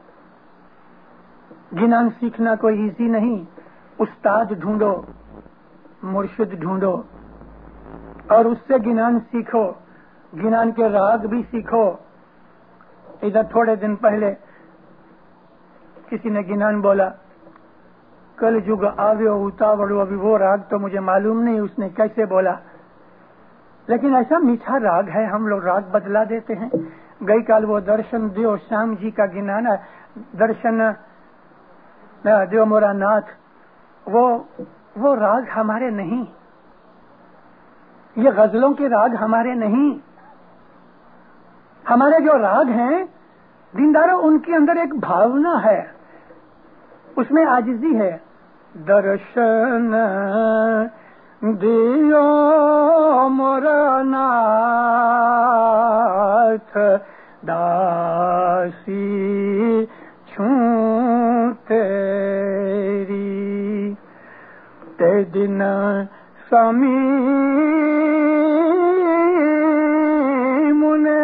गिनान सीखना कोई इजी नहीं। उस्ताद ढूंढो, मुर्शिद ढूंढो और उससे गिनान सीखो। गिनान के राग भी सीखो। इधर थोड़े दिन पहले किसी ने गिनान बोला, कल जुग आव्यो उतावड़ो। अभी वो राग तो मुझे मालूम नहीं उसने कैसे बोला, लेकिन ऐसा मीठा राग है, हम लोग राग बदला देते हैं। गई काल वो दर्शन दियो श्याम जी का गिनान है, दर्शन दियो मोरा नाथ, वो वो राग हमारे नहीं। ये गजलों के राग हमारे नहीं। हमारे जो राग हैं दीनदारों, उनके अंदर एक भावना है, उसमें आजिज़ी है। दर्शन दियो मोरा नाथ, दासी छूं तेरी। ते दिन समी मुने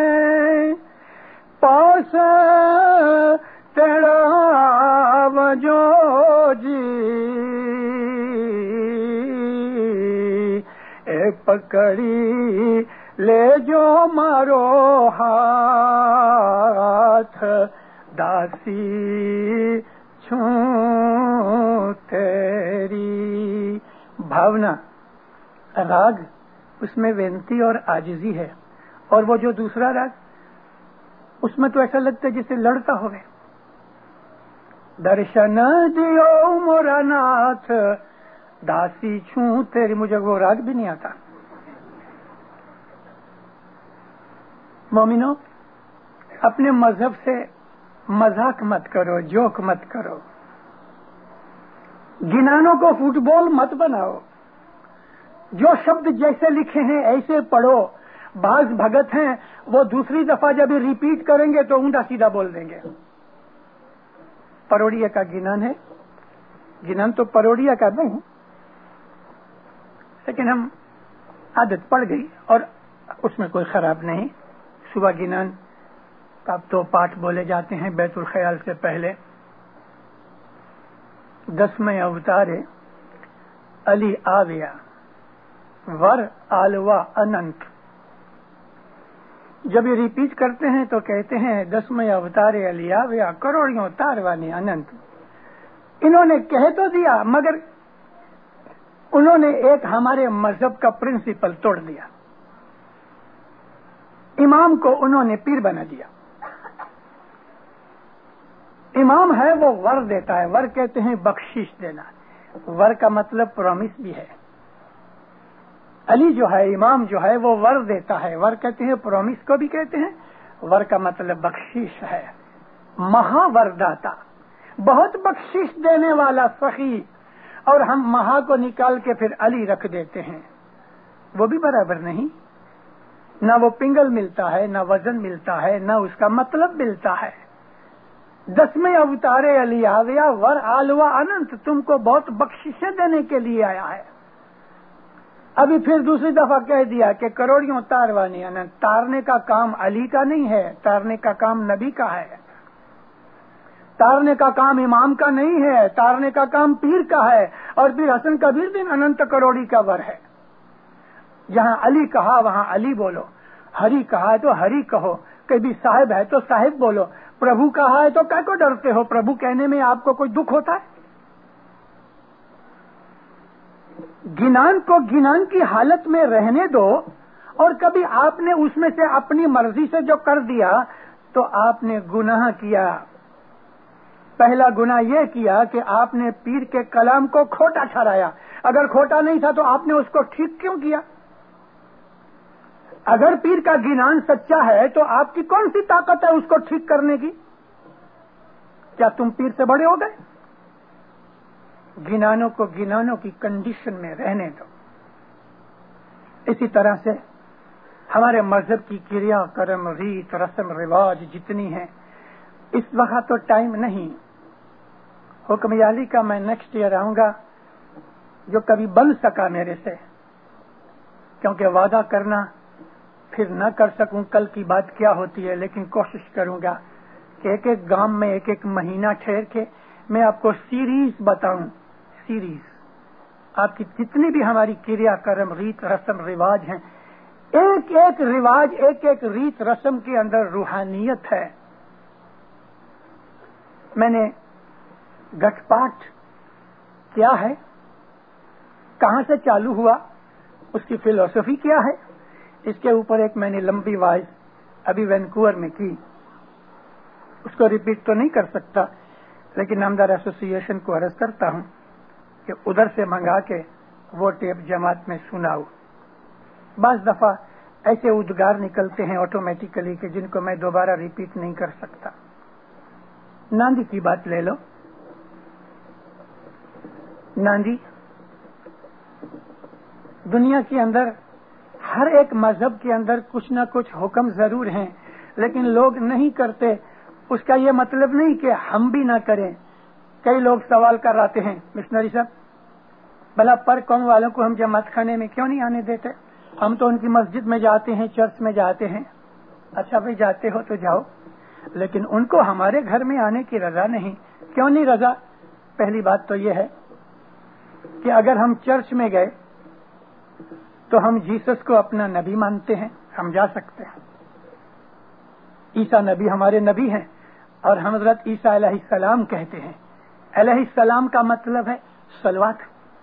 पास तेरा वजो जी, ए पकड़ी ले जो मारो हाथ, दासी छूं तेरी। भावना, राग, उसमें विनती और आजिज़ी है। और वो जो दूसरा राग, उसमें तो ऐसा लगता है जैसे लड़ता होवे। दर्शन दियो मोरा नाथ, दासी छूं तेरी। मुझे वो राग भी नहीं आता। मोमिनो, अपने मजहब से मजाक मत करो, जोक मत करो। गिनानों को फुटबॉल मत बनाओ। जो शब्द जैसे लिखे हैं ऐसे पढ़ो। बाज भगत हैं, वो दूसरी दफा जब रिपीट करेंगे तो ऊंधा सीधा बोल देंगे। परोड़िया का गिनान है, गिनान तो परोड़िया का नहीं, लेकिन हम आदत पड़ गई और उसमें कोई खराब नहीं। सुबह गिनान का तो पाठ बोले जाते हैं बैतुल ख्याल से पहले। दसवें अवतारे अली आविया वर आलवा अनंत। जब ये रिपीट करते हैं तो कहते हैं दसवें अवतारे अली आविया करोड़ियों तारवानी अनंत। इन्होंने कह तो दिया, मगर उन्होंने एक हमारे मजहब का प्रिंसिपल तोड़ दिया। امام کو انہوں نے پیر بنا دیا. امام ہے وہ ور دیتا ہے. ور کہتے ہیں بخشش دینا. ور کا مطلب پرومس بھی ہے. علی جو ہے امام جو ہے وہ ور دیتا ہے. ور کہتے ہیں پرومس کو بھی کہتے ہیں. ور کا مطلب بخشش ہے. مہا ور داتا, بہت بخشش دینے والا سخی. اور ہم مہا کو نکال کے پھر علی رکھ دیتے ہیں. وہ بھی برابر نہیں. نہ وہ پنگل ملتا ہے, نہ وزن ملتا ہے, نہ اس کا مطلب ملتا ہے. دسویں اوتارے علی آویا ور آلوا اننت, تم کو بہت بخششیں دینے کے لیے آیا ہے. ابھی پھر دوسری دفعہ کہہ دیا کہ کروڑیوں تاروانی اننت. تارنے کا کام علی کا نہیں ہے, تارنے کا کام نبی کا ہے. تارنے کا کام امام کا نہیں ہے, تارنے کا کام پیر کا ہے. اور پھر حسن کبیر بن اننت کروڑی کا ور ہے. جہاں علی کہا وہاں علی بولو, ہری کہا ہے تو ہری کہو, کبھی صاحب ہے تو صاحب بولو. پربھو کہا ہے تو کیا کو ڈرتے ہو؟ پربھو کہنے میں آپ کو کوئی دکھ ہوتا ہے؟ گنان کو گنان کی حالت میں رہنے دو. اور کبھی آپ نے اس میں سے اپنی مرضی سے جو کر دیا تو آپ نے گناہ کیا. پہلا گناہ یہ کیا کہ آپ نے پیر کے کلام کو کھوٹا ٹھہرایا. اگر کھوٹا نہیں تھا تو آپ نے اس کو ٹھیک کیوں کیا؟ اگر پیر کا گنان سچا ہے تو آپ کی کون سی طاقت ہے اس کو ٹھیک کرنے کی؟ کیا تم پیر سے بڑے ہو گئے؟ گنانوں کو گنانوں کی کنڈیشن میں رہنے دو. اسی طرح سے ہمارے مذہب کی کریا کرم ریت رسم رواج جتنی ہیں, اس وقت تو ٹائم نہیں. حکم عالی کا میں نیکسٹ ایئر آؤں گا, جو کبھی بن سکا میرے سے, کیونکہ وعدہ کرنا پھر نہ کر سکوں کل کی بات کیا ہوتی ہے. لیکن کوشش کروں گا کہ ایک ایک گام میں ایک ایک مہینہ ٹھہر کے میں آپ کو سیریز بتاؤں. سیریز آپ کی جتنی بھی ہماری کریا کرم ریت رسم رواج ہیں, ایک ایک رواج ایک ایک ریت رسم کے اندر روحانیت ہے. میں نے گٹ پاٹ کیا ہے, کہاں سے چالو ہوا, اس کی فلسفی کیا ہے, اس کے اوپر ایک میں نے لمبی وائز ابھی وینکوور میں کی. اس کو ریپیٹ تو نہیں کر سکتا, لیکن نامدار ایسوسی ایشن کو عرض کرتا ہوں کہ ادھر سے منگا کے وہ ٹیپ جماعت میں سناؤ. بعض دفعہ ایسے ادگار نکلتے ہیں آٹومیٹیکلی کہ جن کو میں دوبارہ ریپیٹ نہیں کر سکتا. ناندی کی بات لے لو. ناندی دنیا کے اندر ہر ایک مذہب کے اندر کچھ نہ کچھ حکم ضرور ہیں, لیکن لوگ نہیں کرتے. اس کا یہ مطلب نہیں کہ ہم بھی نہ کریں. کئی لوگ سوال کر رہے ہیں, مشنری صاحب بھلا پر قوم والوں کو ہم جماعت خانے میں کیوں نہیں آنے دیتے؟ ہم تو ان کی مسجد میں جاتے ہیں, چرچ میں جاتے ہیں. اچھا بھائی جاتے ہو تو جاؤ, لیکن ان کو ہمارے گھر میں آنے کی رضا نہیں. کیوں نہیں رضا؟ پہلی بات تو یہ ہے کہ اگر ہم چرچ میں گئے تو ہم جیسس کو اپنا نبی مانتے ہیں, ہم جا سکتے ہیں. عیسیٰ نبی ہمارے نبی ہیں, اور ہم حضرت عیسیٰ علیہ السلام کہتے ہیں. علیہ السلام کا مطلب ہے صلوات.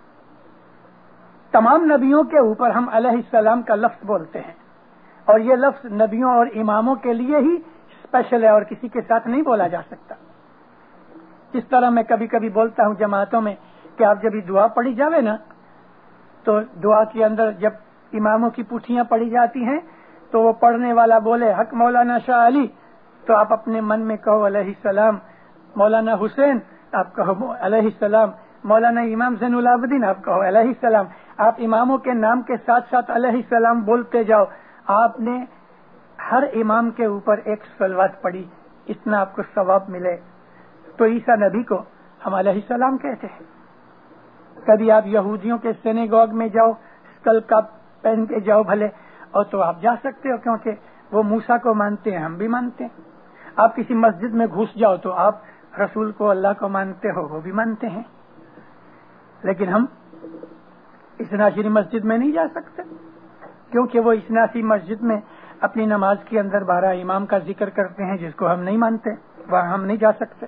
تمام نبیوں کے اوپر ہم علیہ السلام کا لفظ بولتے ہیں, اور یہ لفظ نبیوں اور اماموں کے لیے ہی اسپیشل ہے اور کسی کے ساتھ نہیں بولا جا سکتا. اس طرح میں کبھی کبھی بولتا ہوں جماعتوں میں کہ آپ جب دعا پڑھی جاوے نا, تو دعا کے اندر جب اماموں کی پوٹھیاں پڑھی جاتی ہیں تو وہ پڑھنے والا بولے حق مولانا شاہ علی, تو آپ اپنے من میں کہو علیہ السلام. مولانا حسین آپ کہو علیہ السلام. مولانا امام زین العابدین آپ کہو علیہ السلام. آپ اماموں کے نام کے ساتھ ساتھ علیہ السلام بولتے جاؤ. آپ نے ہر امام کے اوپر ایک صلوات پڑھی, اتنا آپ کو ثواب ملے. تو عیسیٰ نبی کو ہم علیہ السلام کہتے ہیں. کبھی آپ یہودیوں کے سینیگوگ میں جاؤ, اسکل کاپ پہن کے جاؤ بھلے, اور تو آپ جا سکتے ہو کیونکہ وہ موسیٰ کو مانتے ہیں, ہم بھی مانتے ہیں. آپ کسی مسجد میں گھس جاؤ تو آپ رسول کو اللہ کو مانتے ہو, وہ بھی مانتے ہیں. لیکن ہم اسناشری مسجد میں نہیں جا سکتے, کیونکہ وہ اسناشری مسجد میں اپنی نماز کے اندر بارہ امام کا ذکر کرتے ہیں جس کو ہم نہیں مانتے, وہاں ہم نہیں جا سکتے.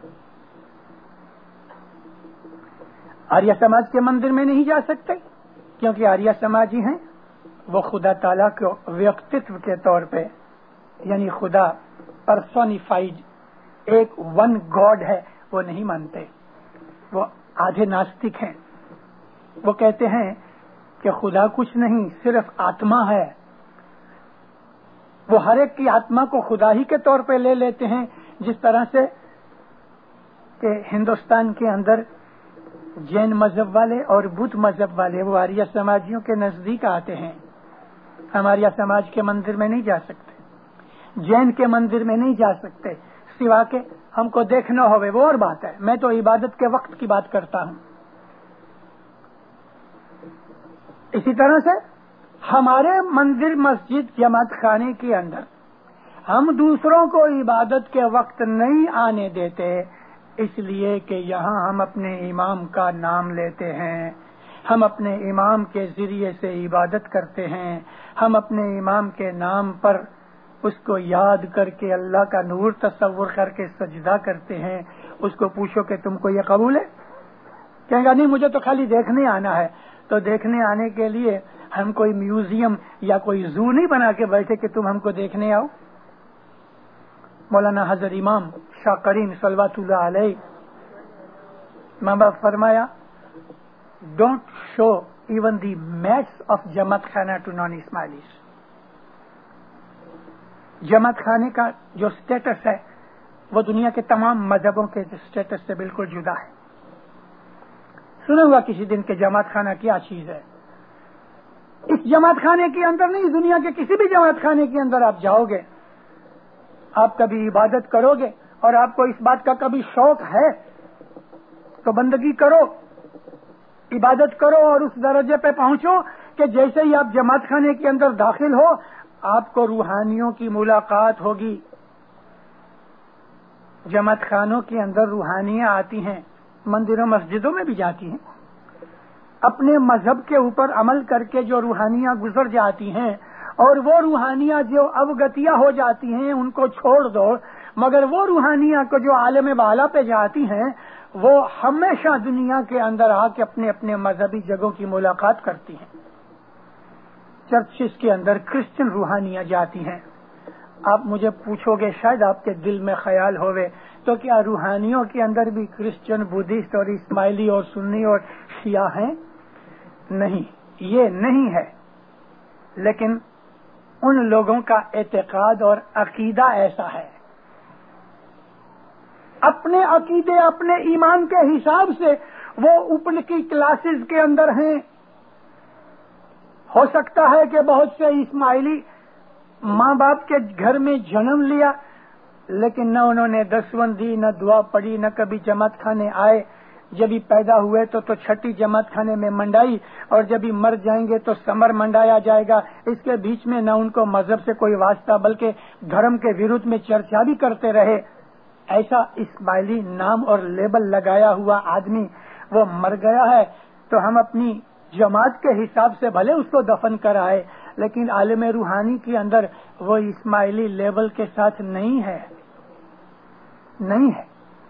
آریہ سماج کے مندر میں نہیں جا سکتے کیونکہ آریہ سماجی ہیں, وہ خدا تعالیٰ کو ویکتتو کے طور پہ یعنی خدا پرسونیفائڈ ایک ون گاڈ ہے وہ نہیں مانتے. وہ آدھے ناستک ہیں. وہ کہتے ہیں کہ خدا کچھ نہیں صرف آتما ہے. وہ ہر ایک کی آتما کو خدا ہی کے طور پہ لے لیتے ہیں, جس طرح سے کہ ہندوستان کے اندر جین مذہب والے اور بدھ مذہب والے وہ آریہ سماجیوں کے نزدیک آتے ہیں. ہم آریہ سماج کے مندر میں نہیں جا سکتے, جین کے مندر میں نہیں جا سکتے, سوا کہ ہم کو دیکھنا ہوئے, وہ اور بات ہے. میں تو عبادت کے وقت کی بات کرتا ہوں. اسی طرح سے ہمارے مندر مسجد جماعت خانے کے اندر ہم دوسروں کو عبادت کے وقت نہیں آنے دیتے, اس لیے کہ یہاں ہم اپنے امام کا نام لیتے ہیں, ہم اپنے امام کے ذریعے سے عبادت کرتے ہیں, ہم اپنے امام کے نام پر اس کو یاد کر کے اللہ کا نور تصور کر کے سجدہ کرتے ہیں. اس کو پوچھو کہ تم کو یہ قبول ہے؟ کہیں گا نہیں مجھے تو خالی دیکھنے آنا ہے. تو دیکھنے آنے کے لیے ہم کوئی میوزیم یا کوئی زو نہیں بنا کے بیٹھے کہ تم ہم کو دیکھنے آؤ. مولانا حضرت امام شاہ کریم صلوات اللہ علیہ ماں باپ فرمایا, don't show even the mats of Jamaat Khana to naan اسماعیلیز. جماعت خانے کا جو سٹیٹس ہے وہ دنیا کے تمام مذہبوں کے سٹیٹس سے بالکل جدا ہے. سنا ہوا کسی دن کہ جماعت خانہ کیا چیز ہے. اس جماعت خانے کے اندر نہیں, دنیا کے کسی بھی جماعت خانے کے اندر آپ جاؤ گے, آپ کبھی عبادت کرو گے اور آپ کو اس بات کا کبھی شوق ہے تو بندگی کرو, عبادت کرو اور اس درجے پہ پہنچو کہ جیسے ہی آپ جماعت خانے کے اندر داخل ہو آپ کو روحانیوں کی ملاقات ہوگی. جماعت خانوں کے اندر روحانیاں آتی ہیں, مندروں مسجدوں میں بھی جاتی ہیں. اپنے مذہب کے اوپر عمل کر کے جو روحانیاں گزر جاتی ہیں اور وہ روحانیاں جو اوگتیاں ہو جاتی ہیں ان کو چھوڑ دو, مگر وہ روحانیاں کو جو عالم بالا پہ جاتی ہیں وہ ہمیشہ دنیا کے اندر آ کے اپنے اپنے مذہبی جگہوں کی ملاقات کرتی ہیں. چرچز کے اندر کرسچن روحانیاں جاتی ہیں. آپ مجھے پوچھو گے, شاید آپ کے دل میں خیال ہوئے, تو کیا روحانیوں کے اندر بھی کرسچن, بدھسٹ اور اسماعیلی اور سنی اور شیعہ ہیں؟ نہیں, یہ نہیں ہے. لیکن ان لوگوں کا اعتقاد اور عقیدہ ایسا ہے, اپنے عقیدے اپنے ایمان کے حساب سے وہ اوپر کی کلاسز کے اندر ہیں. ہو سکتا ہے کہ بہت سے اسماعیلی ماں باپ کے گھر میں جنم لیا لیکن نہ انہوں نے دسوند دی, نہ دعا پڑھی, نہ کبھی جماعت خانے آئے. جب ہی پیدا ہوئے تو تو چھٹی جماعت خانے میں منڈائی, اور جب ہی مر جائیں گے تو سمر منڈایا جائے گا. اس کے بیچ میں نہ ان کو مذہب سے کوئی واسطہ بلکہ دھرم کے ورودھ میں چرچا بھی کرتے رہے. ایسا اسماعیلی نام اور لیبل لگایا ہوا آدمی وہ مر گیا ہے تو ہم اپنی جماعت کے حساب سے بھلے اس کو دفن کرائے, لیکن عالم روحانی کے اندر وہ اسماعیلی لیبل کے ساتھ نہیں ہے, نہیں ہے.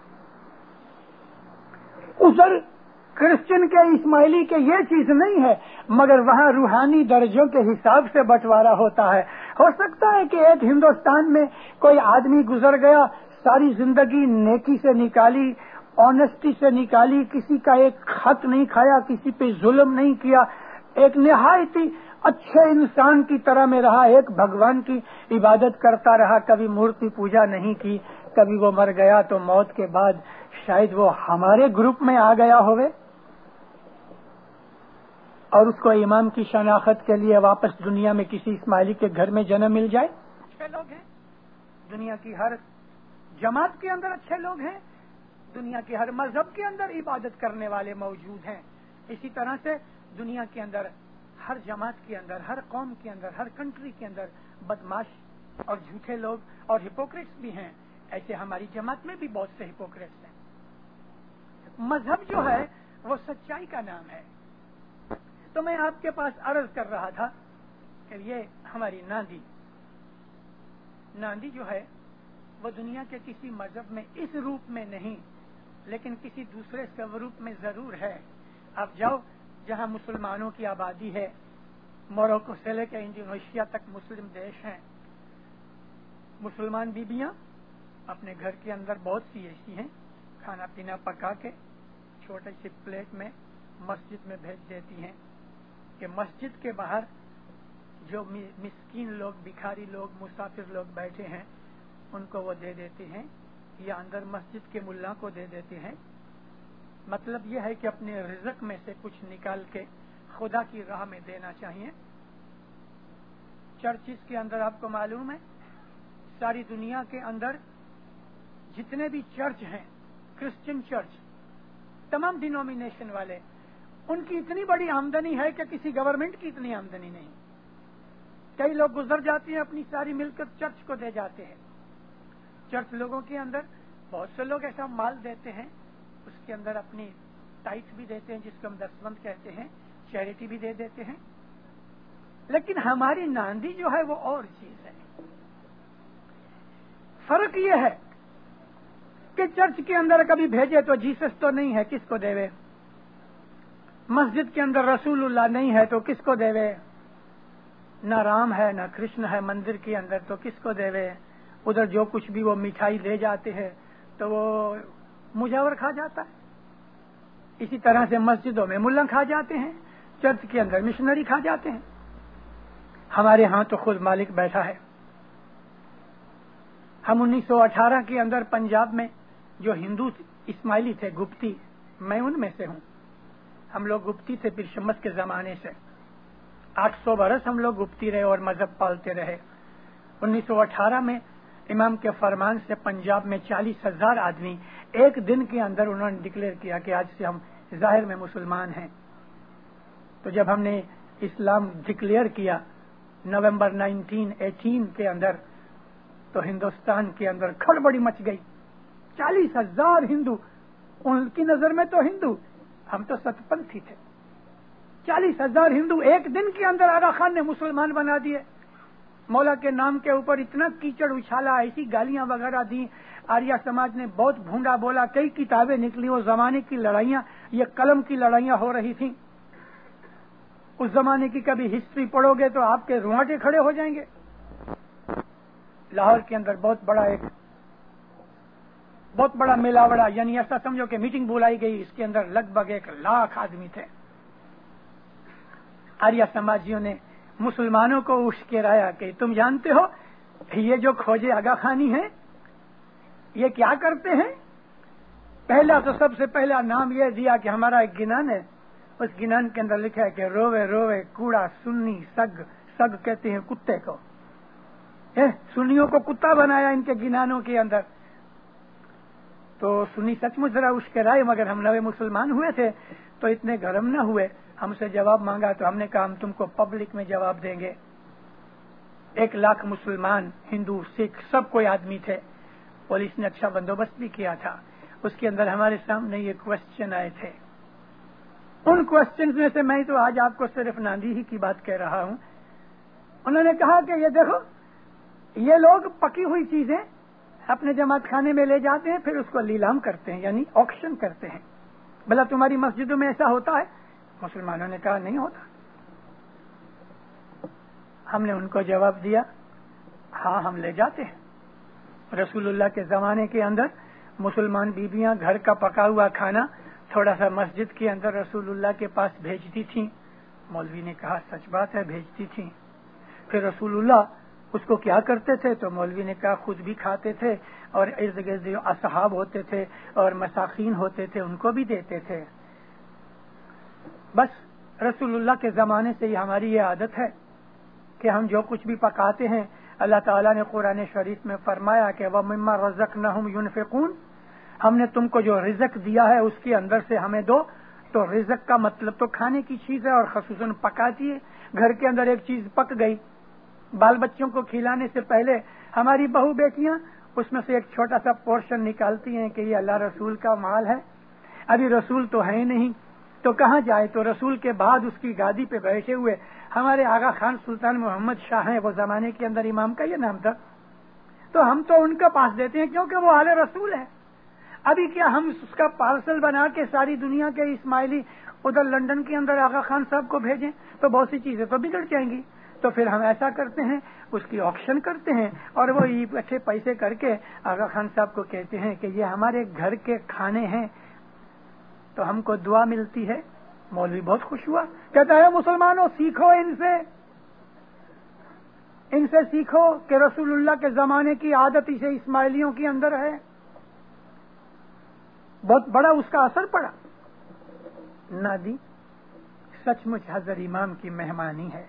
ادھر کرسچن کے اسماعیلی کے یہ چیز نہیں ہے, مگر وہاں روحانی درجوں کے حساب سے بٹوارا ہوتا ہے. ہو سکتا ہے کہ ایک ہندوستان میں کوئی آدمی گزر گیا, ساری زندگی نیکی سے نکالی, آنےسٹی سے نکالی, کسی کا ایک خط نہیں کھایا, کسی پہ ظلم نہیں کیا, ایک نہایت ہی اچھے انسان کی طرح میں رہا, ایک بھگوان کی عبادت کرتا رہا, کبھی مورتی پوجا نہیں کی, کبھی وہ مر گیا تو موت کے بعد شاید وہ ہمارے گروپ میں آ گیا ہوئے اور اس کو امام کی شناخت کے لیے واپس دنیا میں کسی اسماعیلی کے گھر میں جنم مل جائے. اچھے لوگ ہیں, دنیا کی ہر جماعت کے اندر اچھے لوگ ہیں, دنیا کے ہر مذہب کے اندر عبادت کرنے والے موجود ہیں. اسی طرح سے دنیا کے اندر ہر جماعت کے اندر, ہر قوم کے اندر, ہر کنٹری کے اندر بدماش اور جھوٹے لوگ اور ہپوکریٹس بھی ہیں. ایسے ہماری جماعت میں بھی بہت سے ہپوکریٹس ہیں. مذہب جو ہے وہ سچائی کا نام ہے. تو میں آپ کے پاس عرض کر رہا تھا کہ یہ ہماری ناندی ناندی جو ہے وہ دنیا کے کسی مذہب میں اس روپ میں نہیں لیکن کسی دوسرے سوروپ میں ضرور ہے. آپ جاؤ جہاں مسلمانوں کی آبادی ہے, موروکو سے لے کے انڈونیشیا تک مسلم دیش ہیں, مسلمان بیبیاں اپنے گھر کے اندر بہت سی ایسی ہیں کھانا پینا پکا کے چھوٹی سی پلیٹ میں مسجد میں بھیج دیتی ہیں کہ مسجد کے باہر جو مسکین لوگ بھکاری لوگ مسافر لوگ بیٹھے ہیں ان کو وہ دے دیتے ہیں یا اندر مسجد کے ملا کو دے دیتے ہیں. مطلب یہ ہے کہ اپنے رزق میں سے کچھ نکال کے خدا کی راہ میں دینا چاہیے. چرچز کے اندر آپ کو معلوم ہے ساری دنیا کے اندر جتنے بھی چرچ ہیں کرسچن چرچ تمام ڈینومینیشن والے ان کی اتنی بڑی آمدنی ہے کہ کسی گورنمنٹ کی اتنی آمدنی نہیں. کئی لوگ گزر جاتے ہیں اپنی ساری ملکت چرچ کو دے جاتے ہیں. چرچ لوگوں کے اندر بہت سے لوگ ایسا مال دیتے ہیں اس کے اندر اپنی ٹائٹ بھی دیتے ہیں جس کو ہم دسمند کہتے ہیں چیریٹی بھی دے دیتے ہیں. لیکن ہماری ناندی جو ہے وہ اور چیز ہے. فرق یہ ہے کہ چرچ کے اندر کبھی بھیجے تو جیسس تو نہیں ہے کس کو دیوے, مسجد کے اندر رسول اللہ نہیں ہے تو کس کو دیوے, نہ رام ہے نہ کرشن ہے مندر کے اندر تو کس کو دیوے. ادھر جو کچھ بھی وہ مٹھائی لے جاتے ہیں تو وہ مجاور کھا جاتا ہے. اسی طرح سے مسجدوں میں ملا کھا جاتے ہیں, چرچ کے اندر مشنری کھا جاتے ہیں. ہمارے ہاں تو خود مالک بیٹھا ہے. ہم انیس سو اٹھارہ کے اندر پنجاب میں جو ہندو اسماعیلی تھے گپتی, میں ان میں سے ہوں. ہم لوگ گپتی تھے پھر شمس کے زمانے سے آٹھ سو برس ہم لوگ گپتی رہے اور مذہب پالتے رہے. انیس سو اٹھارہ میں امام کے فرمان سے پنجاب میں چالیس ہزار آدمی ایک دن کے اندر انہوں نے ڈکلیئر کیا کہ آج سے ہم ظاہر میں مسلمان ہیں. تو جب ہم نے اسلام ڈکلیئر کیا نومبر نائنٹین ایٹین کے اندر تو ہندوستان کے اندر کھڑبڑی مچ گئی. چالیس ہزار ہندو, ان کی نظر میں تو ہندو, ہم تو ست پنتھی تھے. چالیس ہزار ہندو ایک دن کے اندر آغا خان نے مسلمان بنا دیے. مولا کے نام کے اوپر اتنا کیچڑ اچھالا, ایسی گالیاں وغیرہ دی. آریہ سماج نے بہت بھونڈا بولا, کئی کتابیں نکلی. وہ زمانے کی لڑائیاں یہ قلم کی لڑائیاں ہو رہی تھیں. اس زمانے کی کبھی ہسٹری پڑھو گے تو آپ کے روانٹے کھڑے ہو جائیں گے. لاہور کے اندر بہت بڑا ایک بہت بڑا میلاوڑا, یعنی ایسا سمجھو کہ میٹنگ بلائی گئی, اس کے اندر لگ بھگ ایک لاکھ آدمی تھے. آریہ سماجیوں نے مسلمانوں کو اشکرایا کہ تم جانتے ہو یہ جو کھوجے آگا خانی ہیں یہ کیا کرتے ہیں. پہلا تو سب سے پہلا نام یہ دیا کہ ہمارا ایک گنان ہے, اس گنان کے اندر لکھا ہے کہ روے روے کوڑا سنی سگ, سگ کہتے ہیں کتے کو, سنیوں کو کتا بنایا ان کے گنانوں کے اندر. تو سنی سچ مچ ذرا اشکرائے, مگر ہم نئے مسلمان ہوئے تھے تو اتنے گرم نہ ہوئے. ہم سے جواب مانگا تو ہم نے کہا ہم تم کو پبلک میں جواب دیں گے. ایک لاکھ مسلمان ہندو سکھ سب کوئی آدمی تھے. پولیس نے اچھا بندوبست بھی کیا تھا. اس کے اندر ہمارے سامنے یہ کوشچن آئے تھے. ان کوشچن میں سے میں تو آج آپ کو صرف ناندی ہی کی بات کہہ رہا ہوں. انہوں نے کہا کہ یہ دیکھو یہ لوگ پکی ہوئی چیزیں اپنے جماعت خانے میں لے جاتے ہیں پھر اس کو لیلام کرتے ہیں, یعنی آکشن کرتے ہیں. بھلا تمہاری مسجدوں میں ایسا ہوتا ہے؟ مسلمانوں نے کہا نہیں ہوتا. ہم نے ان کو جواب دیا ہاں ہم لے جاتے ہیں. رسول اللہ کے زمانے کے اندر مسلمان بیویاں گھر کا پکا ہوا کھانا تھوڑا سا مسجد کے اندر رسول اللہ کے پاس بھیجتی تھیں. مولوی نے کہا سچ بات ہے بھیجتی تھیں. پھر رسول اللہ اس کو کیا کرتے تھے؟ تو مولوی نے کہا خود بھی کھاتے تھے اور ارد گرد جو اصحاب ہوتے تھے اور مساکین ہوتے تھے ان کو بھی دیتے تھے. بس رسول اللہ کے زمانے سے ہی ہماری یہ عادت ہے کہ ہم جو کچھ بھی پکاتے ہیں اللہ تعالیٰ نے قرآن شریف میں فرمایا کہ وَمِمَّا رَزَقْنَاهُمْ يُنْفِقُونَ, ہم نے تم کو جو رزق دیا ہے اس کے اندر سے ہمیں دو. تو رزق کا مطلب تو کھانے کی چیز ہے اور خصوصاً پکاتی ہے. گھر کے اندر ایک چیز پک گئی, بال بچوں کو کھلانے سے پہلے ہماری بہو بیٹیاں اس میں سے ایک چھوٹا سا پورشن نکالتی ہیں کہ یہ اللہ رسول کا مال ہے. ابھی رسول تو ہے نہیں تو کہاں جائے؟ تو رسول کے بعد اس کی گادی پہ بیٹھے ہوئے ہمارے آغا خان سلطان محمد شاہ ہیں, وہ زمانے کے اندر امام کا یہ نام تھا. تو ہم تو ان کا پاس دیتے ہیں کیونکہ وہ آل رسول ہے. ابھی کیا ہم اس کا پارسل بنا کے ساری دنیا کے اسماعیلی ادھر لندن کے اندر آغا خان صاحب کو بھیجیں تو بہت سی چیزیں تو بگڑ جائیں گی. تو پھر ہم ایسا کرتے ہیں اس کی آکشن کرتے ہیں اور وہ اچھے پیسے کر کے آغا خان صاحب کو کہتے ہیں کہ یہ ہمارے گھر کے کھانے ہیں تو ہم کو دعا ملتی ہے. مولوی بہت خوش ہوا, کہتا ہے مسلمانوں سیکھو ان سے, ان سے سیکھو کہ رسول اللہ کے زمانے کی عادت اسے اسماعیلیوں کے اندر ہے. بہت بڑا اس کا اثر پڑا. نادی سچ مچ حضرت امام کی مہمانی ہے.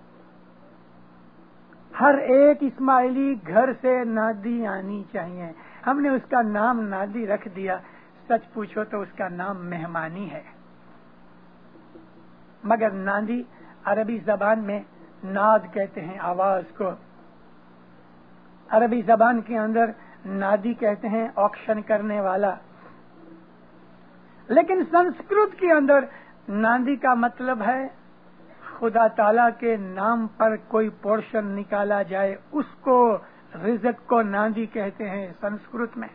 ہر ایک اسماعیلی گھر سے نادی آنی چاہیے. ہم نے اس کا نام نادی رکھ دیا, سچ پوچھو تو اس کا نام مہمانی ہے. مگر نادی عربی زبان میں ناد کہتے ہیں آواز کو, عربی زبان کے اندر نادی کہتے ہیں آکشن کرنے والا. لیکن سنسکرت کے اندر نادی کا مطلب ہے خدا تعالی کے نام پر کوئی پورشن نکالا جائے, اس کو رزق کو نادی کہتے ہیں سنسکرت میں.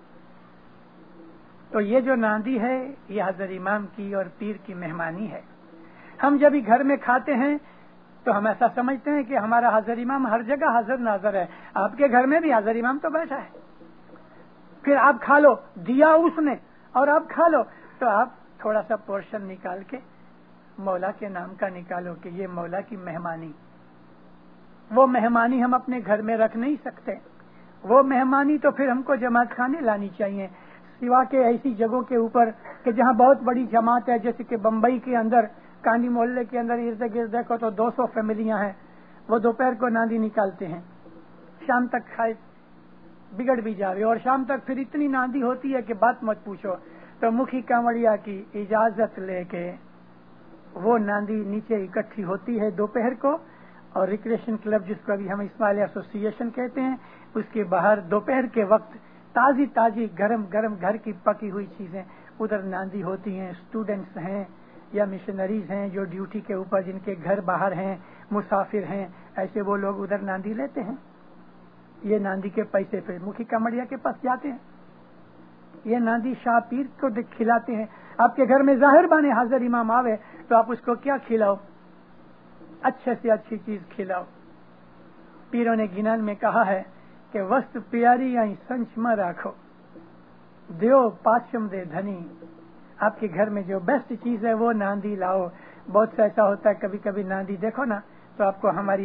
تو یہ جو نادی ہے یہ حضرت امام کی اور پیر کی مہمانی ہے. ہم جب ہی گھر میں کھاتے ہیں تو ہم ایسا سمجھتے ہیں کہ ہمارا حضرت امام ہر جگہ حاضر ناظر ہے. آپ کے گھر میں بھی حضرت امام تو بیٹھا ہے. پھر آپ کھا لو, دیا اس نے اور آپ کھا لو, تو آپ تھوڑا سا پورشن نکال کے مولا کے نام کا نکالو کہ یہ مولا کی مہمانی. وہ مہمانی ہم اپنے گھر میں رکھ نہیں سکتے. وہ مہمانی تو پھر ہم کو جماعت خانے لانی چاہیے, سوا کے ایسی جگہوں کے اوپر کہ جہاں بہت بڑی جماعت ہے, جیسے کہ بمبئی کے اندر کانڈی محلے کے اندر ارد گرد دیکھو تو دو سو فیملیاں ہیں. وہ دوپہر کو ناندی نکالتے ہیں, شام تک کھائے بگڑ بھی جاوے, اور شام تک پھر اتنی ناندی ہوتی ہے کہ بات مت پوچھو. تو مکھی کانوڑیا کی اجازت لے کے وہ ناندی نیچے اکٹھی ہوتی ہے دوپہر کو, اور ریکریشن کلب جس کو ابھی ہم اسماعیل ایسوسی ایشن کہتے ہیں, اس کے باہر دوپہر کے وقت تازی تازی گرم گرم گھر کی پکی ہوئی چیزیں ادھر ناندی ہوتی ہیں. اسٹوڈینٹس ہیں یا مشنریز ہیں جو ڈیوٹی کے اوپر, جن کے گھر باہر ہیں, مسافر ہیں, ایسے وہ لوگ ادھر ناندی لیتے ہیں. یہ ناندی کے پیسے پہ مکھی کمڑیا کے پاس جاتے ہیں. یہ ناندی شاہ پیر کو کھلاتے ہیں. آپ کے گھر میں ظاہر بانے حاضر امام آوے تو آپ اس کو کیا کھلاؤ؟ اچھے سے اچھی چیز کھلاؤ. پیروں نے گنان میں کہا ہے کہ وسط پیاری آئی سنچ میں رکھو, دیو پاچم دے دھنی. آپ کے گھر میں جو بیسٹ چیز ہے وہ ناندی لاؤ. بہت سا ایسا ہوتا ہے کبھی کبھی ناندی دیکھو نا تو آپ کو ہماری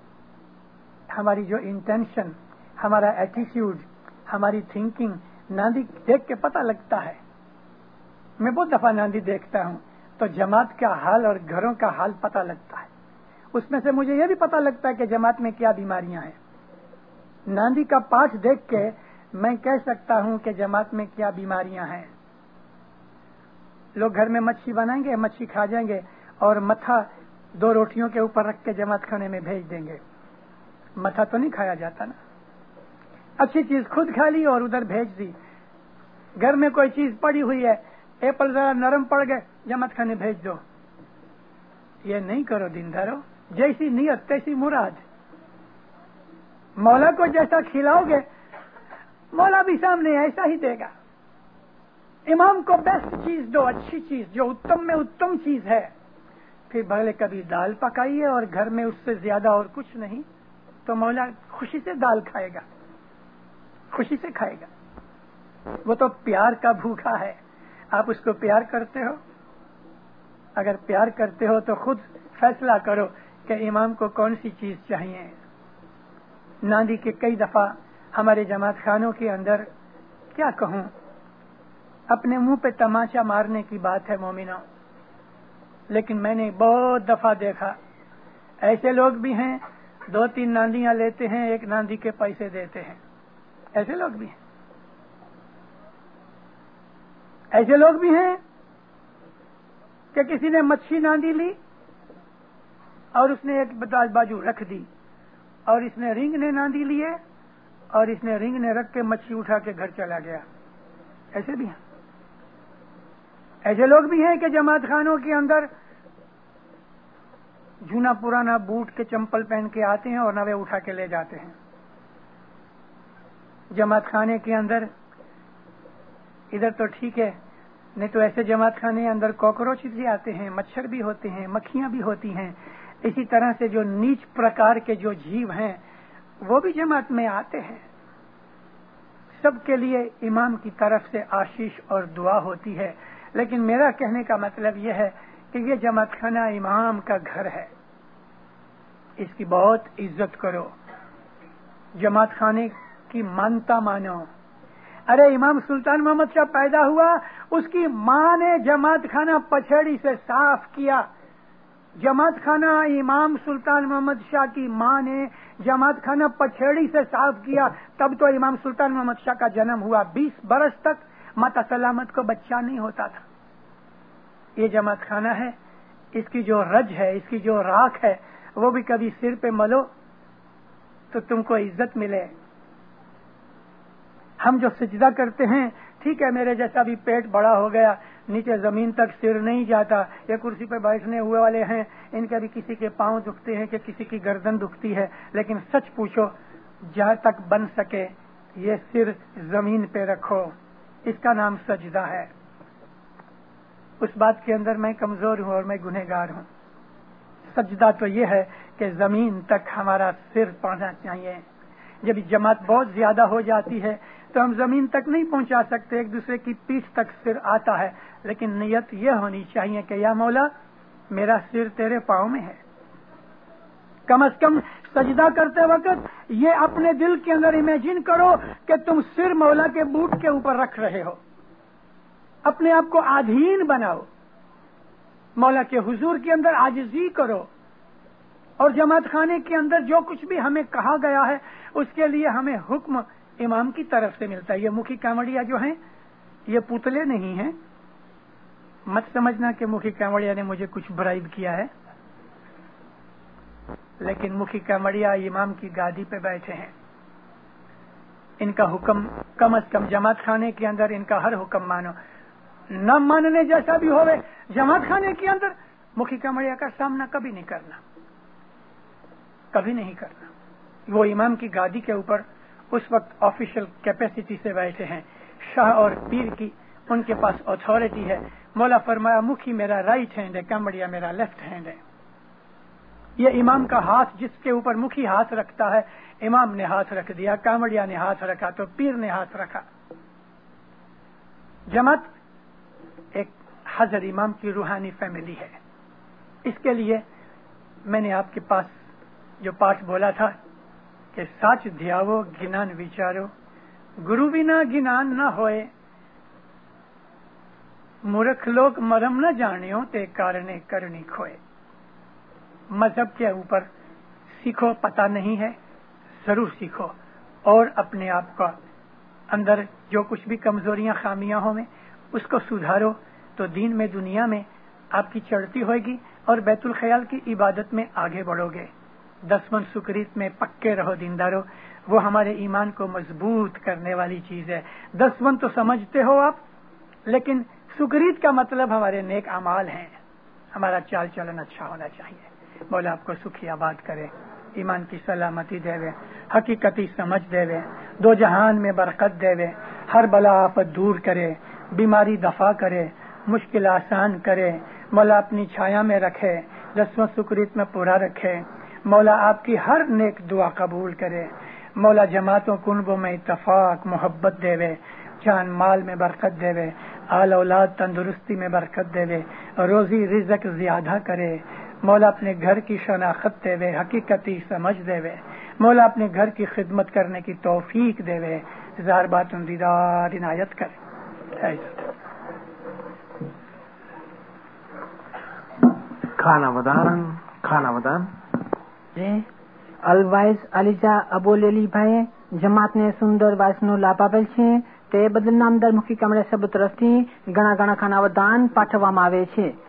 ہماری جو انٹینشن, ہمارا ایٹیٹیوڈ, ہماری تھنکنگ ناندی دیکھ کے پتہ لگتا ہے. میں بہت دفعہ ناندی دیکھتا ہوں تو جماعت کا حال اور گھروں کا حال پتہ لگتا ہے. اس میں سے مجھے یہ بھی پتہ لگتا ہے کہ جماعت میں کیا بیماریاں ہیں. ناندی کا پاٹھ دیکھ کے میں کہہ سکتا ہوں کہ جماعت میں کیا بیماریاں ہیں. لوگ گھر میں مچھی بنائیں گے, مچھی کھا جائیں گے اور متھا دو روٹیوں کے اوپر رکھ کے جماعت کھانے میں بھیج دیں گے. متھا تو نہیں کھایا جاتا نا. اچھی چیز خود کھا لی اور ادھر بھیج دی. گھر میں کوئی چیز پڑی ہوئی ہے, ایپل ذرا نرم پڑ گئے, جماعت کھانے بھیج دو. یہ نہیں کرو دیندارو, جیسی نیت تیسی مراد. مولا کو جیسا کھلاؤ گے مولا بھی سامنے ایسا ہی دے گا. امام کو بیسٹ چیز دو, اچھی چیز جو اتم میں اتم چیز ہے. پھر بھلے کبھی دال پکائیے اور گھر میں اس سے زیادہ اور کچھ نہیں, تو مولا خوشی سے دال کھائے گا, خوشی سے کھائے گا. وہ تو پیار کا بھوکا ہے. آپ اس کو پیار کرتے ہو؟ اگر پیار کرتے ہو تو خود فیصلہ کرو کہ امام کو کون سی چیز چاہیے. ناندی کے کئی دفعہ ہمارے جماعت خانوں کے اندر کیا کہوں, اپنے منہ پہ تماشا مارنے کی بات ہے مومنوں, لیکن میں نے بہت دفعہ دیکھا ایسے لوگ بھی ہیں دو تین ناندیاں لیتے ہیں, ایک ناندی کے پیسے دیتے ہیں. ایسے لوگ بھی ہیں. ایسے لوگ بھی ہیں کہ کسی نے مچھی ناندی لی اور اس نے ایک بازو رکھ دی, اور اس نے رنگ نے ناندی لیے اور اس نے رنگ نے رکھ کے مچھی اٹھا کے گھر چلا گیا. ایسے بھی ہیں. ایسے لوگ بھی ہیں کہ جماعت خانوں کے اندر جونا پرانا بوٹ کے چمپل پہن کے آتے ہیں اور نوے اٹھا کے لے جاتے ہیں. جماعت خانے کے اندر ادھر تو ٹھیک ہے, نہیں تو ایسے جماعت خانے اندر کاکروچ بھی آتے ہیں, مچھر بھی ہوتے ہیں, مکھیاں بھی ہوتی ہیں. इसी तरह से जो नीच प्रकार के जो जीव हैं वो भी जमात में आते हैं। सबके लिए इमाम की तरफ से आशीष और दुआ होती है। लेकिन मेरा कहने का मतलब यह है कि ये जमात खाना इमाम का घर है, इसकी बहुत इज्जत करो, जमात खाने की मानता मानो। अरे इमाम सुल्तान मोहम्मद शाह पैदा हुआ, उसकी माँ ने जमात खाना पछड़ी से साफ किया। जमात खाना इमाम सुल्तान मोहम्मद शाह की माँ ने जमात खाना पछड़ी से साफ किया, तब तो इमाम सुल्तान मोहम्मद शाह का जन्म हुआ। बीस बरस तक माता सलामत को बच्चा नहीं होता था। ये जमात खाना है, इसकी जो रज है, इसकी जो राख है, वो भी कभी सिर पे मलो तो तुमको इज्जत मिले। हम जो सजदा करते हैं, ठीक है, मेरे जैसा भी पेट बड़ा हो गया, नीचे जमीन तक सिर नहीं जाता, ये कुर्सी पर बैठने हुए वाले हैं, इनके भी किसी के पांव दुखते हैं कि किसी की गर्दन दुखती है, लेकिन सच पूछो, जहां तक बन सके ये सिर जमीन पे रखो, इसका नाम सजदा है। उस बात के अंदर मैं कमजोर हूं और मैं गुनहगार हूं। सजदा तो ये है कि जमीन तक हमारा सिर पहुंचना चाहिए। जब जमात बहुत ज्यादा हो जाती है तो हम जमीन तक नहीं पहुंचा सकते, एक दूसरे की पीठ तक सिर आता है, लेकिन नियत यह होनी चाहिए कि या मौला मेरा सिर तेरे पाँव में है। कम से कम सजदा करते वक्त ये अपने दिल के अंदर इमेजिन करो कि तुम सिर मौला के बूट के ऊपर रख रहे हो, अपने आप को अधीन बनाओ, मौला के हुजूर के अंदर आजिज़ी करो। और जमात खाने के अंदर जो कुछ भी हमें कहा गया है उसके लिए हमें हुक्म इमाम की तरफ से मिलता है। ये मुखी कांवड़िया जो हैं ये पुतले नहीं हैं, मत समझना कि मुखी कांवड़िया ने मुझे कुछ ब्राइब किया है, लेकिन मुखी कांवड़िया इमाम की गादी पे बैठे हैं। इनका हुक्म कम से कम जमात खाने के अंदर इनका हर हुक्म मानो, न मानने जैसा भी होवे जमात खाने के अंदर मुखी कांवड़िया का सामना कभी नहीं करना, कभी नहीं करना। वो इमाम की गादी के ऊपर उस वक्त ऑफिशियल कैपेसिटी से बैठे हैं, शाह और पीर की उनके पास अथॉरिटी है। मौला फरमाया मुखी मेरा राइट हैंड है, कांवड़िया मेरा लेफ्ट हैंड है। ये इमाम का हाथ जिसके ऊपर मुखी हाथ रखता है, इमाम ने हाथ रख दिया, कांवड़िया ने हाथ रखा तो पीर ने हाथ रखा। जमात एक हजर इमाम की रूहानी फैमिली है। इसके लिए मैंने आपके पास जो पाठ बोला था कि साच ध्यावो गिनान विचारो, गुरु बिना गिनान न होए, मूर्ख लोग मरम न जानियो ते कारणे करनी खोए। मजहब के ऊपर सीखो, पता नहीं है जरूर सीखो, और अपने आप का अंदर जो कुछ भी कमजोरियां खामियां हो में उसको सुधारो, तो दीन में दुनिया में आपकी चढ़ती होगी और बैतुल ख्याल की इबादत में आगे बढ़ोगे। दसवन सुकरीत में पक्के रहो दीनदारो, वो हमारे ईमान को मजबूत करने वाली चीज है। दसवन तो समझते हो आप, लेकिन सुकरीत का मतलब हमारे नेक अमाल हैं, हमारा चाल चलन अच्छा होना चाहिए। मौला आपको सुखी आबाद करे, ईमान की सलामती देवे, हकीकती समझ देवे, दो जहान में बरकत देवे, हर बला आफत दूर करे, बीमारी दफा करे, मुश्किल आसान करे। मौला अपनी छाया में रखे, दसवां सुकरीत में पूरा रखे। मौला आपकी हर नेक दुआ कबूल करे। मौला जमातों कुनबों में इत्तफाक मोहब्बत देवे, जान माल में बरकत देवे, आल औलाद तंदुरुस्ती में बरकत देवे, रोजी रिज़्क ज्यादा करे। मौला अपने घर की शनाख्त देवे, हकीकती समझ देवे। मौला अपने घर की खिदमत करने की तौफीक देवे। जार बात दीदार इनायत करे। खाना वदान खाना वदान અલવાઇઝ અલીજા અબોલેલી ભાઈ જમાતને સુંદર વાસનો લાભ આપેલ છે તે બદલ નામદાર મુખી કામડા સબ તરફથી ઘણા ઘણા ખાના વદાન પાઠવવામાં આવે છે।